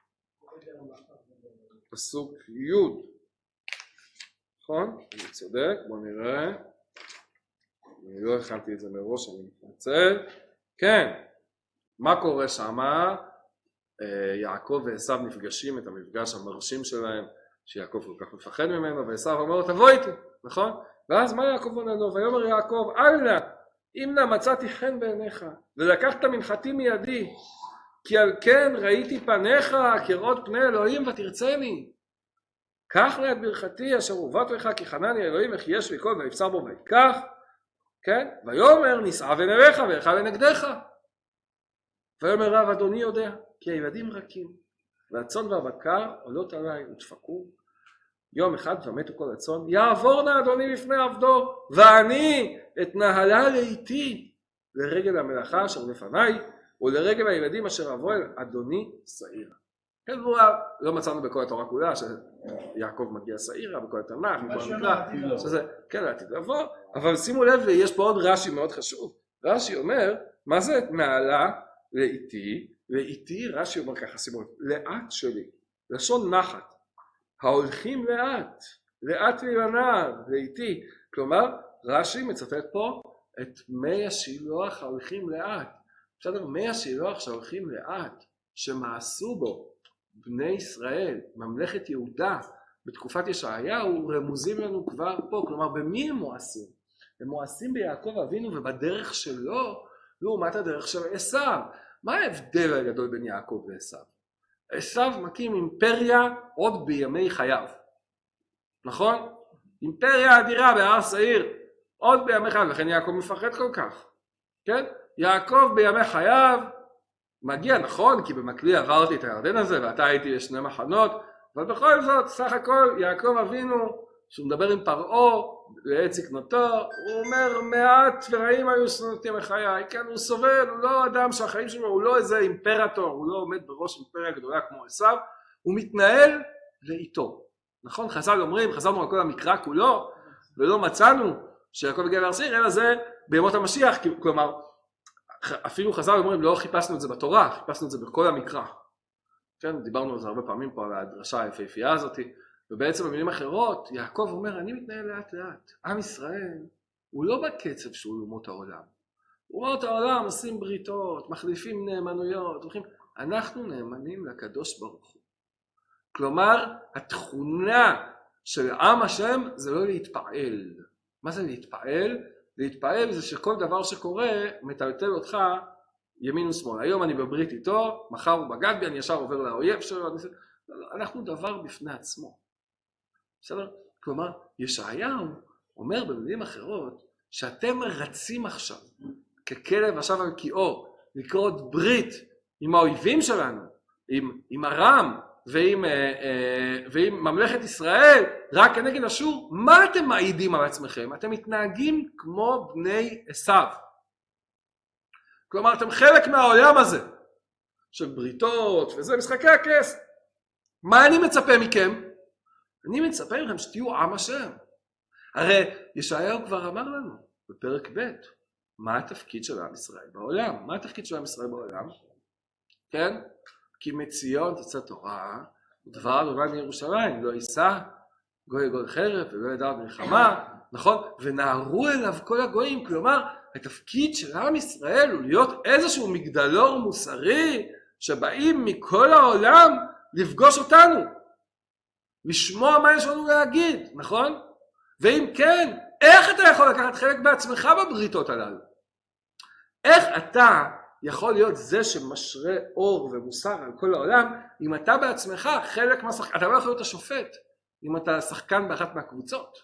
פסוק י', נכון? אני צודק, בוא נראה. אני לא הכנתי את זה מראש, אני מתנצל. כן, מה קורה שמה? יעקב ועשיו נפגשים, את המפגש המרשים שלהם, שיעקב כל כך מפחד ממנו, ועשיו אומר לו, תבוא איתי, נכון? ואז מה יעקב עונה לו? ויאמר יעקב, אל נא, אם נא מצאתי חן בעיניך, ולקחת מנחתי מידי, כי על כן ראיתי פניך כראות פני אלוהים ותרצני. קח לה את ברכתי אשר הובאת לך, כי חנני אלוהים איך יש וכל ויפצר בו ויקח, כן? ויאמר נישא ונערך ואלך ונגדך. ויאמר רב אדוני יודע, כי הילדים רכים, והצאן והבקר עולות עליי ודפקו. יום אחד ומתו כל הצאן, יעבור נא אדוני לפני עבדו, ואני את נהלה לאיתי לרגל המלאכה אשר לפניי, ולרגל הילדים אשר אבוא אל אדוני שעירה. כן, לא מצאנו בכל התורה כולה שיעקב מגיע שעירה, בכל התנ"ך, בכל המקרא, שזה כן לעתיד לבוא, אבל שימו לב, יש פה עוד רש"י מאוד חשוב. רש"י אומר, מה זה את נהלה לאיתי? לאיתי, רש"י אומר ככה, שימו לב, לאט שלי, לשון נחת, ההולכים לאט, לאט לי לנער, לאיתי. כלומר, רש"י מצטט פה את מי השילוח ההולכים לאט. בסדר, מי השילוח שהולכים לאט, שמעשו בו בני ישראל, ממלכת יהודה, בתקופת ישעיהו, רמוזים לנו כבר פה. כלומר, במי הם מואסים? הם מואסים ביעקב אבינו ובדרך שלו, לעומת הדרך של עשיו. מה ההבדל הגדול בין יעקב ועשיו? עשיו מקים אימפריה עוד בימי חייו, נכון? אימפריה אדירה בהר שעיר, עוד בימי חייו, לכן יעקב מפחד כל כך, כן? יעקב בימי חייו מגיע, נכון, כי במקלי עברתי את הירדן הזה, ואתה הייתי בשני מחנות, אבל בכל זאת, סך הכל, יעקב אבינו, שהוא מדבר עם פרעה, לעת זקנתו, הוא אומר, מעט ורעים היו שנותים מחיי, כן, הוא סובל, הוא לא אדם שהחיים שלו, הוא לא איזה אימפרטור, הוא לא עומד בראש אימפריה גדולה כמו עשיו, הוא מתנהל לאיתו. נכון, חז"ל אומרים, חזרנו על כל המקרא כולו, ולא מצאנו שיעקב הגיע להר סעיר, אלא זה בימות המשיח, כלומר, אפילו חז"ל אומרים, לא חיפשנו את זה בתורה, חיפשנו את זה בכל המקרא. כן, דיברנו על זה הרבה פעמים פה, על הדרשה היפהפייה הזאת, ובעצם במילים אחרות, יעקב אומר, אני מתנהל לאט לאט. עם ישראל הוא לא בקצב שהוא אומות העולם. אומות העולם עושים בריתות, מחליפים נאמנויות, הולכים. אנחנו נאמנים לקדוש ברוך הוא. כלומר, התכונה של עם השם זה לא להתפעל. מה זה להתפעל? להתפעל זה שכל דבר שקורה מטלטל אותך ימין ושמאל. היום אני בברית איתו, מחר הוא בגד בי, אני ישר עובר לאויב שלו. אני... אנחנו דבר בפני עצמו. בסדר? כלומר, ישעיהו אומר במילים אחרות שאתם רצים עכשיו ככלב עכשיו על קיאו לקרות ברית עם האויבים שלנו, עם, עם ארם ועם, אה, אה, ועם ממלכת ישראל רק כנגד אשור. מה אתם מעידים על עצמכם? אתם מתנהגים כמו בני עשיו. כלומר, אתם חלק מהעולם הזה של בריתות וזה משחקי הכס. מה אני מצפה מכם? אני מצפה לכם שתהיו עם השם. הרי ישעיהו כבר אמר לנו בפרק ב' מה התפקיד של עם ישראל בעולם. מה התפקיד של עם ישראל בעולם? כן? כי מציון תצא תורה, ודבר ה' מירושלים, לא יישא גוי גוי חרב ולא ידע מלחמה, נכון? ונערו אליו כל הגויים. כלומר, התפקיד של עם ישראל הוא להיות איזשהו מגדלור מוסרי שבאים מכל העולם לפגוש אותנו. לשמוע מה יש לנו להגיד, נכון? ואם כן, איך אתה יכול לקחת חלק בעצמך בבריתות הללו? איך אתה יכול להיות זה שמשרה אור ומוסר על כל העולם, אם אתה בעצמך חלק מהשחקן? אתה לא יכול להיות השופט אם אתה שחקן באחת מהקבוצות.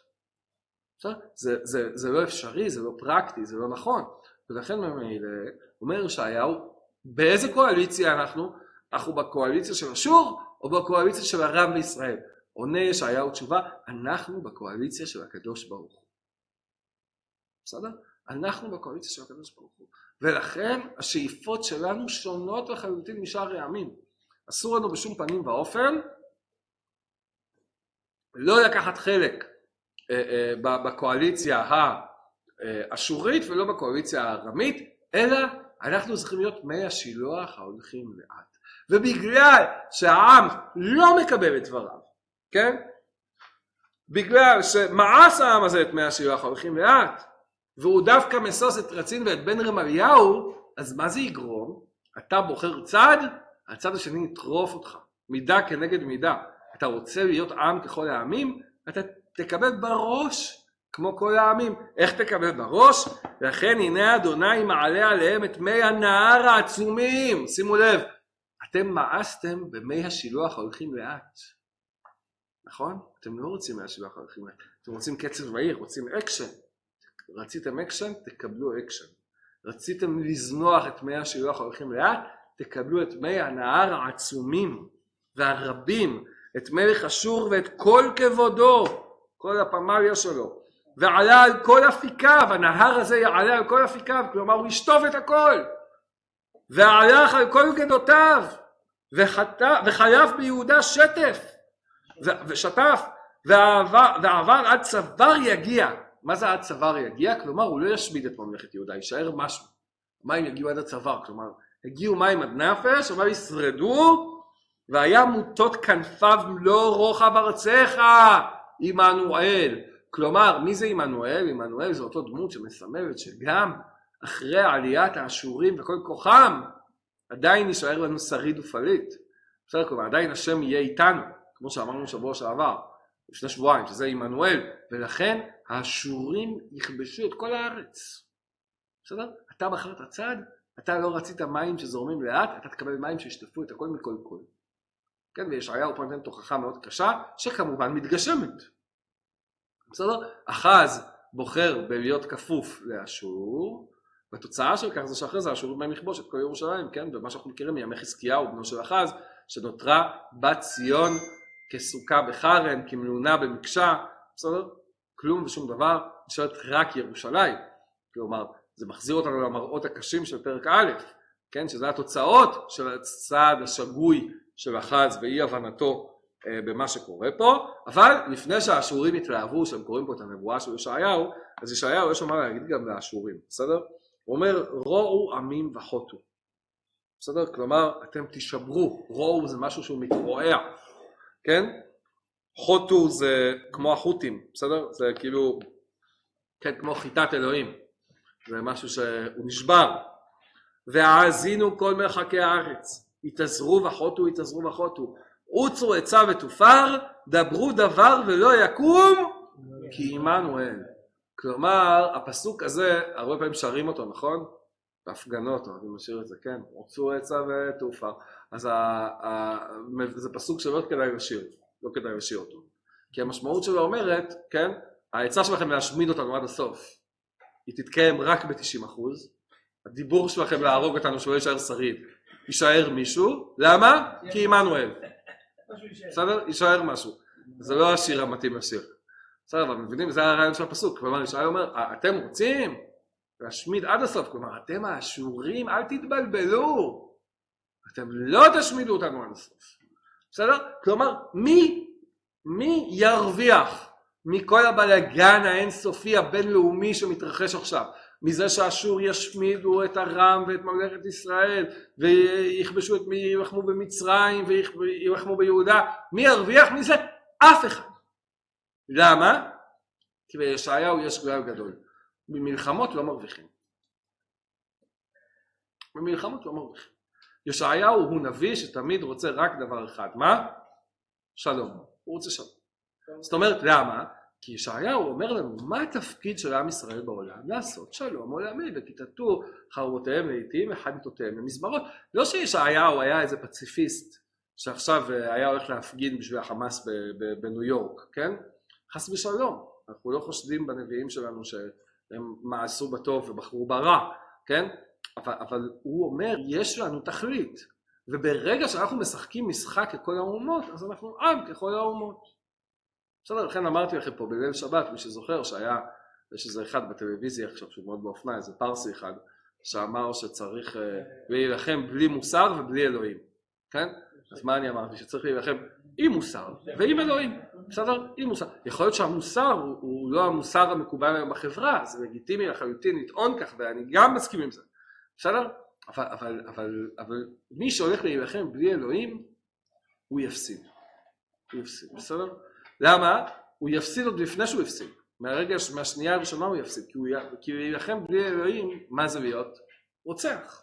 זה, זה, זה לא אפשרי, זה לא פרקטי, זה לא נכון. ולכן ממילא, אומר ישעיהו, באיזה קואליציה אנחנו? אנחנו בקואליציה של אשור או בקואליציה של ארם וישראל? עונה ישעיהו תשובה, אנחנו בקואליציה של הקדוש ברוך הוא. בסדר? אנחנו בקואליציה של הקדוש ברוך הוא. ולכן השאיפות שלנו שונות לחלוטין משאר העמים. אסור לנו בשום פנים ואופן לא לקחת חלק אה, אה, בקואליציה האשורית ולא בקואליציה הארמית, אלא אנחנו צריכים להיות מי השילוח ההולכים לאט. ובגלל שהעם לא מקבל את דבריו, כן? בגלל שמאס העם הזה את מי השילוח ההולכים לאט, והוא דווקא מסוס את רצין ואת בן רמליהו, אז מה זה יגרום? אתה בוחר צד, הצד השני יטרוף אותך, מידה כנגד מידה. אתה רוצה להיות עם ככל העמים, אתה תקבל בראש כמו כל העמים. איך תקבל בראש? לכן הנה אדוני מעלה עליהם את מי הנהר העצומים. שימו לב, אתם מאסתם במי השילוח ההולכים לאט. נכון? אתם לא רוצים מי השילוח ההולכים לאט. אתם רוצים קצב מהיר, רוצים אקשן. רציתם אקשן, תקבלו אקשן. רציתם לזנוח את מי השילוח ההולכים לאט, תקבלו את מי הנהר העצומים והרבים, את מלך אשור ואת כל כבודו, כל הפמליה שלו, ועלה על כל אפיקיו. הנהר הזה יעלה על כל אפיקיו, כלומר הוא ישטוף את הכל, והלך על כל גדותיו, וחייב ביהודה שטף ושטף, ועבר, ועבר עד צוואר יגיע. מה זה עד צוואר יגיע? כלומר הוא לא ישמיד את ממלכת יהודה, יישאר משהו. מים יגיעו עד הצוואר, כלומר הגיעו מים עד נפש, אבל ישרדו, והיה מוטות כנפיו לא רוחב ארצך, עמנואל. כלומר, מי זה עמנואל? עמנואל זה אותו דמות שמסמלת שגם אחרי עליית האשורים וכל כוחם, עדיין יישאר לנו שריד ופליט. בסדר, כלומר, עדיין השם יהיה איתנו, כמו שאמרנו שבוע שעבר, לפני שבועיים, שזה עמנואל, ולכן האשורים יכבשו את כל הארץ. בסדר? אתה בחרת צד, אתה לא רצית מים שזורמים לאט, אתה תקבל מים שישטפו את הכל מכל כל. כן, וישעיהו פה נותן תוכחה מאוד קשה, שכמובן מתגשמת. בסדר? אחז בוחר בלהיות כפוף לאשור, והתוצאה של כך זה שאחרי זה האשורים באים לכבוש את כל ירושלים, כן? ומה שאנחנו מכירים מימי חזקיהו בנו של אחז, שנותרה בת ציון כסוכה בחרן, כמלונה במקשה, בסדר? כלום ושום דבר, נשארת רק ירושלים. כלומר, זה מחזיר אותנו למראות הקשים של פרק א', כן? שזה התוצאות של הצעד השגוי של אחז ואי הבנתו במה שקורה פה, אבל לפני שהאשורים התלהבו, שהם קוראים פה את הנבואה של ישעיהו, אז ישעיהו יש לו מה להגיד גם לאשורים, בסדר? הוא אומר, רואו עמים וחוטו, בסדר? כלומר, אתם תשברו, רואו זה משהו שהוא מתרועע, כן? חוטו זה כמו החוטים, בסדר? זה כאילו, כן, כמו חיטת אלוהים, זה משהו שהוא נשבר. והאזינו כל מרחקי הארץ, יתזרו וחוטו, יתזרו וחוטו, עוצרו עצה ותופר, דברו דבר ולא יקום, כי עמנו אל. כלומר, הפסוק הזה, הרבה פעמים שרים אותו, נכון? בהפגנות, אני משאיר את זה, כן? עוצרו עצה ותופר. אז ה, ה, זה פסוק שלא כדאי לשיר, לא כדאי לשיר אותו. כי המשמעות שלו אומרת, כן? העצה שלכם להשמיד אותנו עד הסוף, היא תתקיים רק ב-תשעים אחוז. הדיבור שלכם להרוג אותנו שלא יישאר שריד, יישאר מישהו. למה? כי עמנו אל. בסדר? יישאר משהו. זה לא השיר המתאים לשיר. בסדר, אבל מבינים, זה הרעיון של הפסוק. כלומר, ישעיה אומר, אתם רוצים להשמיד עד הסוף. כלומר, אתם האשורים, אל תתבלבלו. אתם לא תשמידו אותנו עד הסוף. בסדר? כלומר, מי, מי ירוויח מכל הבלגן האינסופי הבינלאומי שמתרחש עכשיו? מזה שאשור ישמידו את ארם ואת ממלכת ישראל, ויכבשו את מי ילחמו במצרים וילחמו ביהודה. מי ירוויח מזה? אף אחד. למה? כי בישעיהו יש כלל גדול. במלחמות לא מרוויחים. במלחמות לא מרוויחים. ישעיהו הוא נביא שתמיד רוצה רק דבר אחד. מה? שלום. הוא רוצה שלום. זאת אומרת, למה? כי ישעיהו אומר לנו, מה התפקיד של עם ישראל בעולם? לעשות שלום עולמי, וכיתתו חרבותיהם לעתים וחניתותיהם למזמרות. לא שישעיהו היה איזה פציפיסט שעכשיו היה הולך להפגין בשביל החמאס בניו יורק, כן? חס ושלום. אנחנו לא חושדים בנביאים שלנו שהם מעשו בטוב ובחרו ברע, כן? אבל, אבל הוא אומר, יש לנו תכלית, וברגע שאנחנו משחקים משחק ככל האומות, אז אנחנו עם ככל האומות. בסדר, לכן אמרתי לכם פה בליל שבת, מי שזוכר שהיה, יש איזה אחד בטלוויזיה עכשיו שהוא מאוד באופנה, איזה פרסי אחד, שאמר שצריך להילחם בלי מוסר ובלי אלוהים, כן? אז מה אני אמרתי? שצריך להילחם עם מוסר ועם אלוהים, בסדר? עם מוסר. יכול להיות שהמוסר הוא, הוא לא המוסר המקובל היום בחברה, זה לגיטימי לחלוטין לטעון כך, ואני גם מסכים עם זה, בסדר? אבל, אבל, אבל, אבל מי שהולך להילחם בלי אלוהים, הוא יפסיד. הוא יפסיד, בסדר? למה? הוא יפסיד עוד לפני שהוא יפסיד. מהרגע, מהשנייה הראשונה הוא יפסיד. כי הוא, כי הוא ילחם בלי אלוהים, מה זה להיות? רוצח.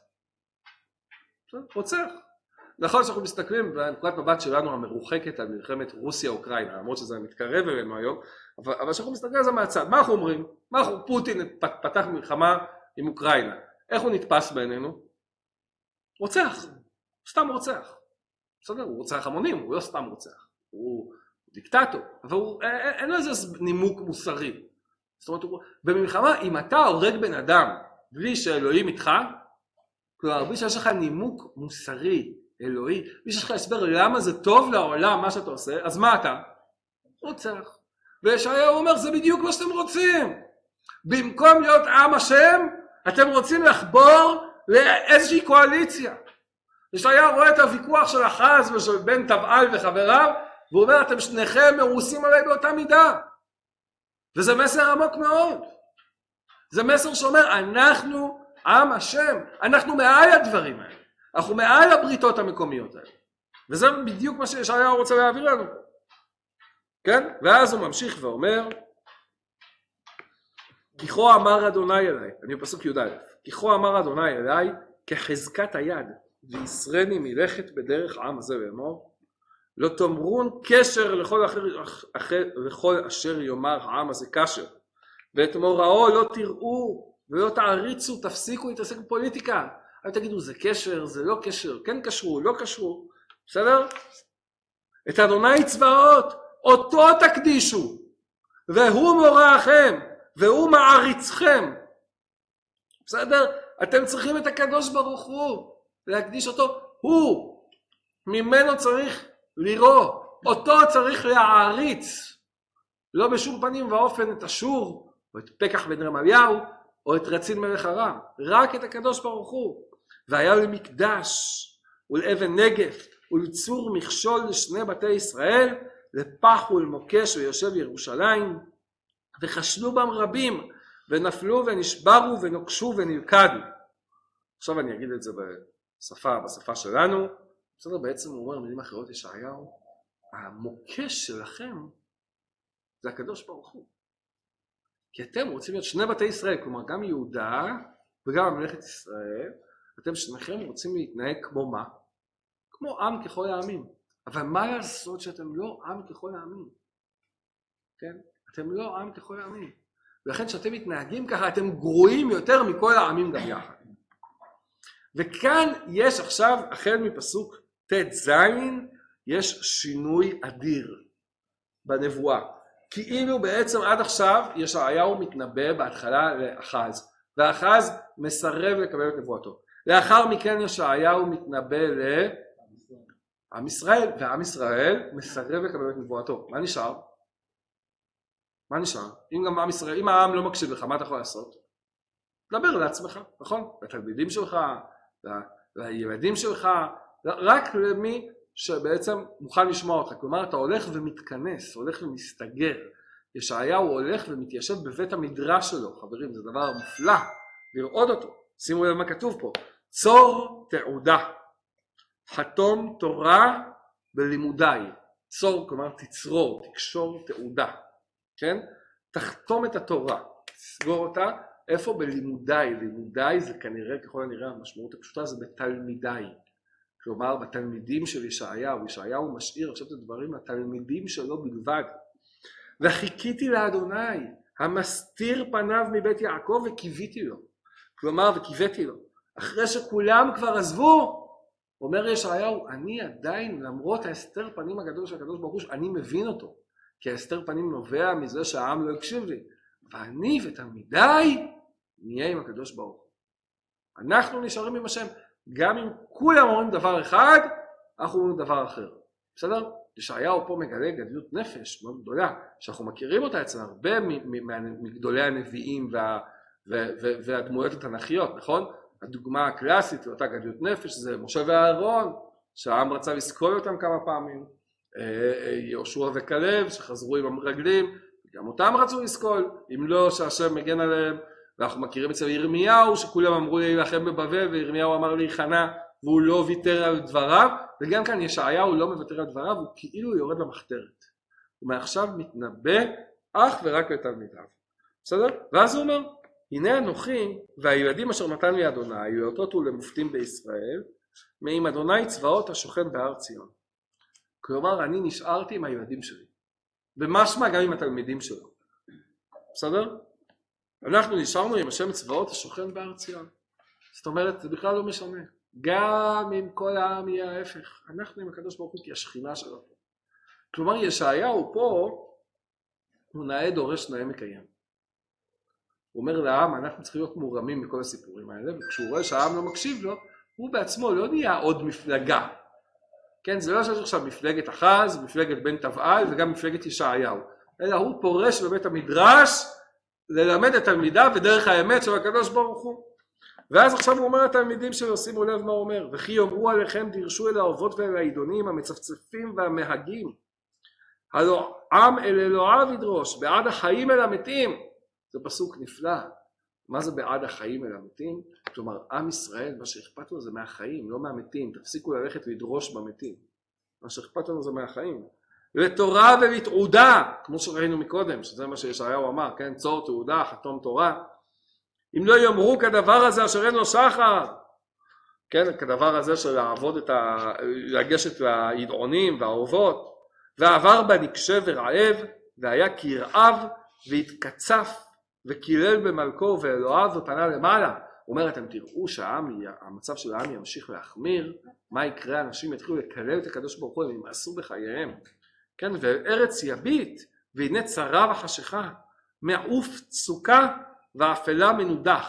רוצח. נכון שאנחנו מסתכלים בנקודת מבט שלנו המרוחקת על מלחמת רוסיה-אוקראינה, למרות שזה מתקרב אלינו היום, אבל, אבל שאנחנו מסתכלים על זה מהצד, מה אנחנו אומרים? מה אנחנו, פוטין פתח מלחמה עם אוקראינה. איך הוא נתפס בעינינו? רוצח. סתם רוצח. בסדר? הוא רוצח המונים, הוא לא סתם רוצח. הוא דיקטטור, אבל הוא, אין לו איזה נימוק מוסרי. זאת אומרת, הוא, במלחמה, אם אתה הורג בן אדם בלי שאלוהים איתך, כלומר, בלי שיש לך נימוק מוסרי, אלוהי, בלי שיש לך הסבר למה זה טוב לעולם מה שאתה עושה, אז מה אתה? רוצח. וישעיהו אומר, זה בדיוק מה שאתם רוצים. במקום להיות עם השם, אתם רוצים לחבור לאיזושהי קואליציה. ישעיהו רואה את הוויכוח של אחז ושל בן תבעל וחבריו, והוא אומר, אתם שניכם מרוסים עליי באותה מידה. וזה מסר עמוק מאוד. זה מסר שאומר, אנחנו עם השם, אנחנו מעל הדברים האלה. אנחנו מעל הבריתות המקומיות האלה. וזה בדיוק מה שישעיהו רוצה להעביר לנו. כן? ואז הוא ממשיך ואומר, כי כה אמר אדוני אליי, אני בפסוק י"א, כי כה אמר אדוני אליי, כחזקת היד, ויסרני מלכת בדרך העם הזה לאמור, לא תאמרון קשר לכל, אחר, אחר, לכל אשר יאמר העם הזה קשר, ואת מוראו לא תראו ולא תעריצו, תפסיקו להתעסק בפוליטיקה. אל תגידו זה קשר, זה לא קשר, כן קשרו, לא קשרו, בסדר? את אדוני צבאות, אותו תקדישו, והוא מוראכם, והוא מעריצכם. בסדר? אתם צריכים את הקדוש ברוך הוא, להקדיש אותו, הוא, ממנו צריך לראות, אותו צריך להעריץ, לא בשום פנים ואופן את אשור, או את פקח בן רמליהו, או את רצין מלך ארם, רק את הקדוש ברוך הוא. והיה למקדש, ולאבן נגף, ולצור מכשול לשני בתי ישראל, לפח ולמוקש ויושב ירושלים, וחשלו בם רבים, ונפלו ונשברו ונוקשו ונלכדו. עכשיו אני אגיד את זה בשפה, בשפה שלנו, בסדר, בעצם הוא אומר במילים אחרות ישעיהו, המוקש שלכם זה הקדוש ברוך הוא. כי אתם רוצים להיות שני בתי ישראל, כלומר גם יהודה וגם ממלכת ישראל, אתם שניכם רוצים להתנהג כמו מה? כמו עם ככל העמים. אבל מה לעשות שאתם לא עם ככל העמים? כן? אתם לא עם ככל העמים. ולכן שאתם מתנהגים ככה, אתם גרועים יותר מכל העמים גם יחד. וכאן יש עכשיו, החל מפסוק ת' ז', יש שינוי אדיר בנבואה. כאילו בעצם עד עכשיו ישעיהו מתנבא בהתחלה לאחז, ואחז מסרב לקבל את נבואתו. לאחר מכן ישעיהו מתנבא לעם ישראל, ועם ישראל מסרב לקבל את נבואתו. מה נשאר? מה נשאר? אם גם עם ישראל, אם העם לא מקשיב לך, מה אתה יכול לעשות? דבר לעצמך, נכון? לתלמידים שלך, לילדים שלך, רק למי שבעצם מוכן לשמוע אותך. כלומר, אתה הולך ומתכנס, הולך ומסתגר. ישעיהו הולך ומתיישב בבית המדרש שלו. חברים, זה דבר מופלא לראות אותו. שימו לב מה כתוב פה. צור תעודה, חתום תורה בלימודיי. צור, כלומר תצרור, תקשור תעודה. כן? תחתום את התורה, תסגור אותה. איפה? בלימודיי. לימודיי זה כנראה, ככל הנראה, המשמעות הפשוטה זה בתלמידיי. כלומר, בתלמידים של ישעיהו. ישעיהו משאיר עכשיו את הדברים לתלמידים שלו בלבד. וחיכיתי לאדוני, המסתיר פניו מבית יעקב, וקיוויתי לו. כלומר, וקיוויתי לו. אחרי שכולם כבר עזבו, אומר ישעיהו, אני עדיין, למרות ההסתר פנים הגדול של הקדוש ברוך הוא, אני מבין אותו. כי ההסתר פנים נובע מזה שהעם לא הקשיב לי. ואני ותלמידיי נהיה עם הקדוש ברוך הוא. אנחנו נשארים עם השם. גם אם כולם אומרים דבר אחד, אנחנו אומרים דבר אחר. בסדר? ישעיהו פה מגלה גדלות נפש מאוד גדולה, שאנחנו מכירים אותה אצל הרבה מגדולי הנביאים וה, והדמויות התנ"כיות, נכון? הדוגמה הקלאסית לאותה גדלות נפש זה משה ואהרון, שהעם רצה לסקול אותם כמה פעמים, יהושע וכלב שחזרו עם המרגלים, גם אותם רצו לסקול, אם לא שהשם מגן עליהם. ואנחנו מכירים אצל ירמיהו שכולם אמרו להילחם בבבל, וירמיהו אמר להיכנע והוא לא ויתר על דבריו, וגם כאן ישעיהו לא מוותר על דבריו, הוא כאילו יורד למחתרת. הוא מעכשיו מתנבא אך ורק לתלמידיו. בסדר? ואז הוא אומר, הנה אנוכי והילדים אשר נתן לי אדוני, לאותות ולמופתים בישראל, מעם אדוני צבאות השוכן בהר ציון. כלומר, אני נשארתי עם הילדים שלי. במשמע גם עם התלמידים שלו. בסדר? אנחנו נשארנו עם השם צבאות השוכן בהר ציון. זאת אומרת, זה בכלל לא משנה. גם אם כל העם יהיה ההפך, אנחנו עם הקדוש ברוך הוא כי השכינה שלו. כלומר, ישעיהו פה, הוא נאה דורש נאה מקיים. הוא אומר לעם, אנחנו צריכים להיות מורמים מכל הסיפורים האלה, וכשהוא רואה שהעם לא מקשיב לו, הוא בעצמו לא נהיה עוד מפלגה. כן, זה לא שיש עכשיו מפלגת אחז, מפלגת בן תבעל וגם מפלגת ישעיהו. אלא הוא פורש בבית המדרש, ללמד את תלמידיו בדרך האמת של הקדוש ברוך הוא. ואז עכשיו הוא אומר לתלמידים שלו, שימו לב מה הוא אומר, וכי יאמרו עליכם דירשו אל האובות ואל העידונים המצפצפים והמהגים, הלא עם אל אלוהיו ידרוש, בעד החיים אל המתים. זה פסוק נפלא. מה זה בעד החיים אל המתים? כלומר, עם ישראל, מה שאכפת לו זה מהחיים, לא מהמתים. תפסיקו ללכת לדרוש במתים. מה שאכפת לנו זה מהחיים. לתורה ולתעודה, כמו שראינו מקודם, שזה מה שישעיהו אמר, כן? צור תעודה, חתום תורה. אם לא יאמרו כדבר הזה אשר אין לו שחר, כן? כדבר הזה של לעבוד את ה... לגשת לידעונים והאובות, ועבר בה נקשה ורעב, והיה כרעב והתקצף, וקילל במלכו ואלוהיו ופנה למעלה. הוא אומר, אתם תראו שהמצב של העם ימשיך להחמיר, מה יקרה? אנשים יתחילו לקלל את הקדוש ברוך הוא, הם ימאסו בחייהם. כן, וארץ יביט, והנה צרה וחשיכה, מעוף צוקה ואפלה מנודח.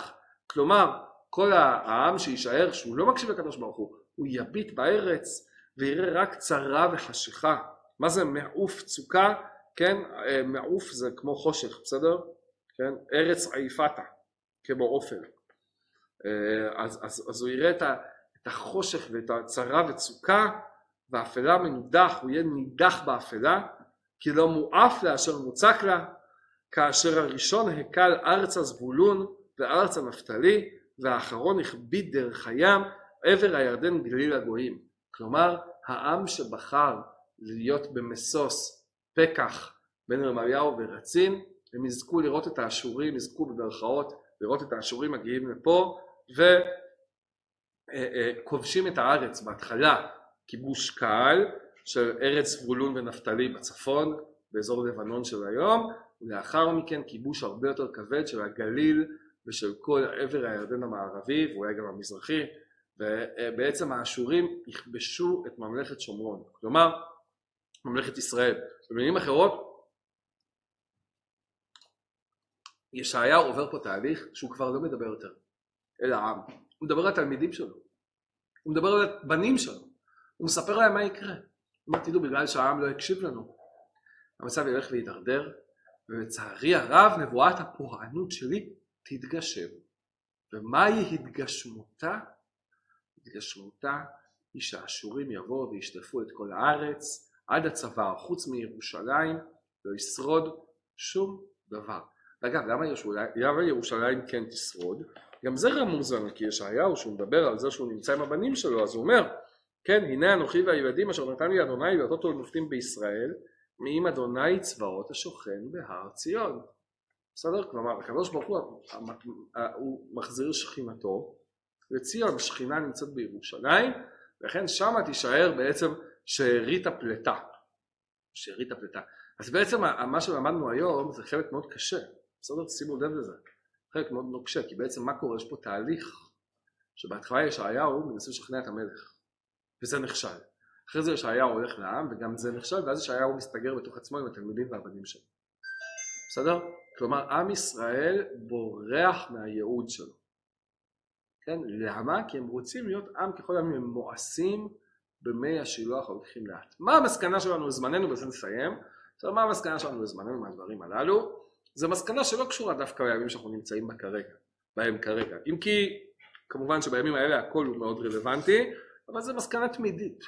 כלומר, כל העם שישאר שהוא לא מקשיב לקדוש ברוך הוא, הוא יביט בארץ ויראה רק צרה וחשיכה. מה זה מעוף צוקה? כן, מעוף זה כמו חושך, בסדר? כן, ארץ עיפתה, כמו אופל. אז, אז, אז הוא יראה את, ה, את החושך ואת הצרה וצוקה, והאפלה מנודח, הוא יהיה נידח באפלה, כי לא מואף לה אשר מוצק לה, כאשר הראשון הקל ארצה זבולון וארצה נפתלי, והאחרון הכביד דרך הים, עבר הירדן גליל הגויים. כלומר, העם שבחר להיות במסוס, פקח, בין רמליהו ורצין, הם יזכו לראות את האשורים, יזכו בברכאות, לראות את האשורים מגיעים לפה, וכובשים את הארץ בהתחלה, כיבוש קל של ארץ זבולון ונפתלי בצפון, באזור לבנון של היום, ולאחר מכן כיבוש הרבה יותר כבד של הגליל ושל כל עבר הירדן המערבי ואולי גם המזרחי, ובעצם האשורים יכבשו את ממלכת שומרון, כלומר ממלכת ישראל. במילים אחרות, ישעיהו עובר פה תהליך שהוא כבר לא מדבר יותר אל העם, הוא מדבר על התלמידים שלו, הוא מדבר על הבנים שלו, הוא מספר להם מה יקרה. מה תדעו, בגלל שהעם לא הקשיב לנו, המצב ילך ויתדרדר, ולצערי הרב נבואת הפורענות שלי תתגשם. ומהי התגשמותה? התגשמותה היא שהאשורים יבואו וישטפו את כל הארץ עד הצוואר, חוץ מירושלים לא ישרוד שום דבר. אגב, למה ירושלים, למה ירושלים כן תשרוד? גם זה רמוז לנו, כי ישעיהו שהוא מדבר על זה שהוא נמצא עם הבנים שלו, אז הוא אומר, כן, הנה אנוכי והילדים אשר נתן לי אדוני להיות מופתים בישראל, מעם אדוני צבאות השוכן בהר ציון. בסדר? כלומר, הקדוש ברוך הוא, הוא מחזיר שכינתו, וציון, השכינה נמצאת בירושלים, וכן שמה תישאר בעצם שארית הפלטה. שארית הפלטה. אז בעצם מה שלמדנו היום זה חלק מאוד קשה. בסדר? שימו לב לזה. חלק מאוד נוקשה, כי בעצם מה קורה? יש פה תהליך שבהתחלה ישעיהו מנסה לשכנע את המלך, וזה נכשל. אחרי זה ישעיהו הולך לעם, וגם זה נכשל, ואז ישעיהו מסתגר בתוך עצמו עם התלמידים והבנים שלו. בסדר? כלומר, עם ישראל בורח מהייעוד שלו. כן? למה? כי הם רוצים להיות עם ככל העמים, הם מואסים במי השילוח הולכים לאט. מה המסקנה שלנו לזמננו, בזה נסיים? עכשיו, מה המסקנה שלנו לזמננו מהדברים הללו? זו מסקנה שלא קשורה דווקא בימים שאנחנו נמצאים בה כרגע, בהם כרגע. אם כי, כמובן שבימים האלה הכל הוא מאוד רלוונטי, אבל זו מסקנה תמידית,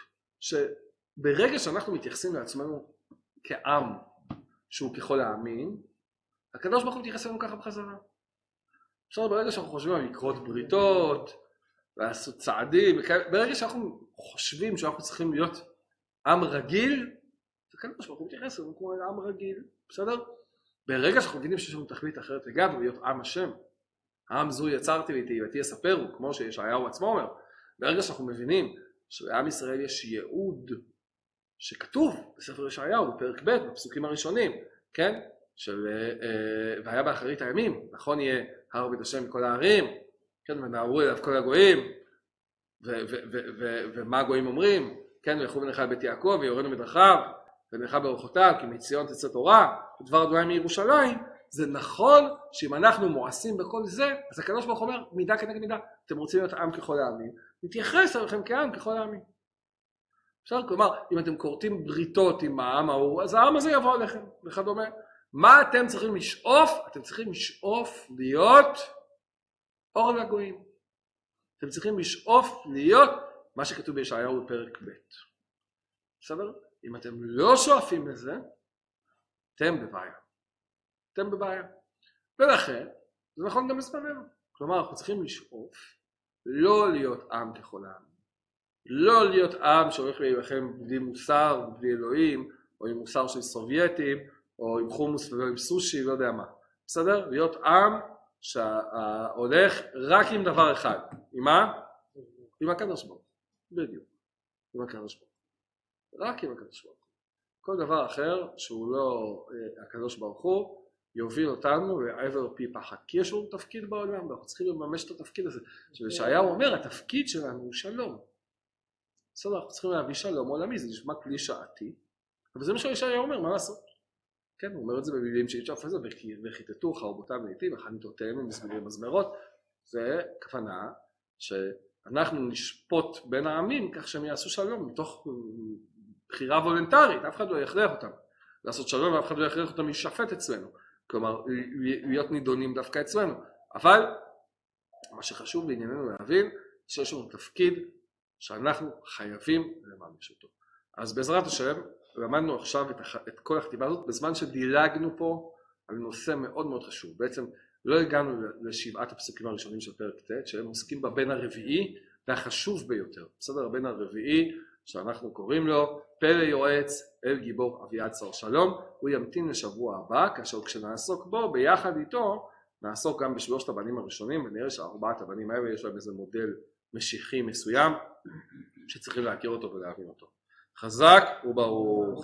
שברגע שאנחנו מתייחסים לעצמנו כעם שהוא ככל העמים, הקדוש ברוך הוא מתייחס לנו ככה בחזרה. עכשיו, ברגע שאנחנו חושבים על לקרות בריתות, לעשות צעדים, ברגע שאנחנו חושבים שאנחנו צריכים להיות עם רגיל, הקדוש ברוך הוא מתייחס לנו כמו עם רגיל, בסדר? ברגע שאנחנו מבינים שיש לנו תכלית אחרת לגמרי, להיות עם השם, העם זו יצרתי ואיתי ואתי יספרו, כמו שישעיהו עצמו אומר, ברגע שאנחנו מבינים שלעם ישראל יש ייעוד שכתוב בספר ישעיהו בפרק ב' בפסוקים הראשונים, כן? של והיה באחרית הימים, נכון יהיה הר בית השם מכל הערים, כן? ונערו אליו כל הגויים, ומה הגויים אומרים? כן, וילכו ונלכה לבית יעקב ויורנו מדרכיו ונלכה באורחותיו, כי מציון תצא תורה ודבר אדוני מירושלים. זה נכון שאם אנחנו מואסים בכל זה, אז הקדוש ברוך הוא אומר מידה כנגד מידה. אתם רוצים להיות עם ככל העמים, נתייחס אליכם כעם ככל העמים. אפשר? כלומר, אם אתם קוראים בריתות עם העם ההוא, אז העם הזה יבוא עליכם וכדומה. מה אתם צריכים לשאוף? אתם צריכים לשאוף להיות אור לגויים. אתם צריכים לשאוף להיות מה שכתוב בישעיהו בפרק ב'. בסדר? אם אתם לא שואפים לזה, אתם בבעיה. אתם בבעיה. ולכן, זה נכון גם בזמננו. כלומר, אנחנו צריכים לשאוף לא להיות עם ככל העם. לא להיות עם שהולך להילחם בלי מוסר, בלי אלוהים, או עם מוסר של סובייטים, או עם חומוס ולא עם סושי, לא יודע מה. בסדר? להיות עם שהולך רק עם דבר אחד. עם מה? עם הקדוש ברוך הוא. בדיוק. עם הקדוש ברוך הוא. רק עם הקדוש ברוך הוא. כל דבר אחר שהוא לא הקדוש ברוך הוא, יוביל אותנו לעבר פי פחת. כי יש לנו תפקיד בעולם, ואנחנו צריכים לממש את התפקיד הזה. שישעיהו אומר, התפקיד שלנו הוא שלום. בסדר, אנחנו צריכים להביא שלום עולמי, זה נשמע כלי שעתי, אבל זה מה שישעיהו אומר, מה לעשות? כן, הוא אומר את זה במילים שאי אפשר לפזר, וכיתתו חרבותם לעתים, וחניתותיהם במזמרות, זה כוונה שאנחנו נשפוט בין העמים כך שהם יעשו שלום מתוך בחירה וולונטרית, אף אחד לא יכריח אותם לעשות שלום ואף אחד לא יכריח אותם להישפט אצלנו, כלומר להיות נידונים דווקא אצלנו. אבל מה שחשוב בענייננו להבין שיש לנו תפקיד שאנחנו חייבים לממש אותו. אז בעזרת השם למדנו עכשיו את, הח... את כל הכתיבה הזאת בזמן שדילגנו פה על נושא מאוד מאוד חשוב. בעצם לא הגענו לשבעת הפסוקים הראשונים של פרק ט' שהם עוסקים בבן הרביעי והחשוב ביותר. בסדר, הבן הרביעי שאנחנו קוראים לו פלא יועץ אל גיבור אביעד שר שלום, הוא ימתין לשבוע הבא, כאשר כשנעסוק בו ביחד איתו נעסוק גם בשלושת הבנים הראשונים, ונראה שארבעת הבנים האלה יש להם איזה מודל משיחי מסוים שצריכים להכיר אותו ולהבין אותו. חזק וברוך.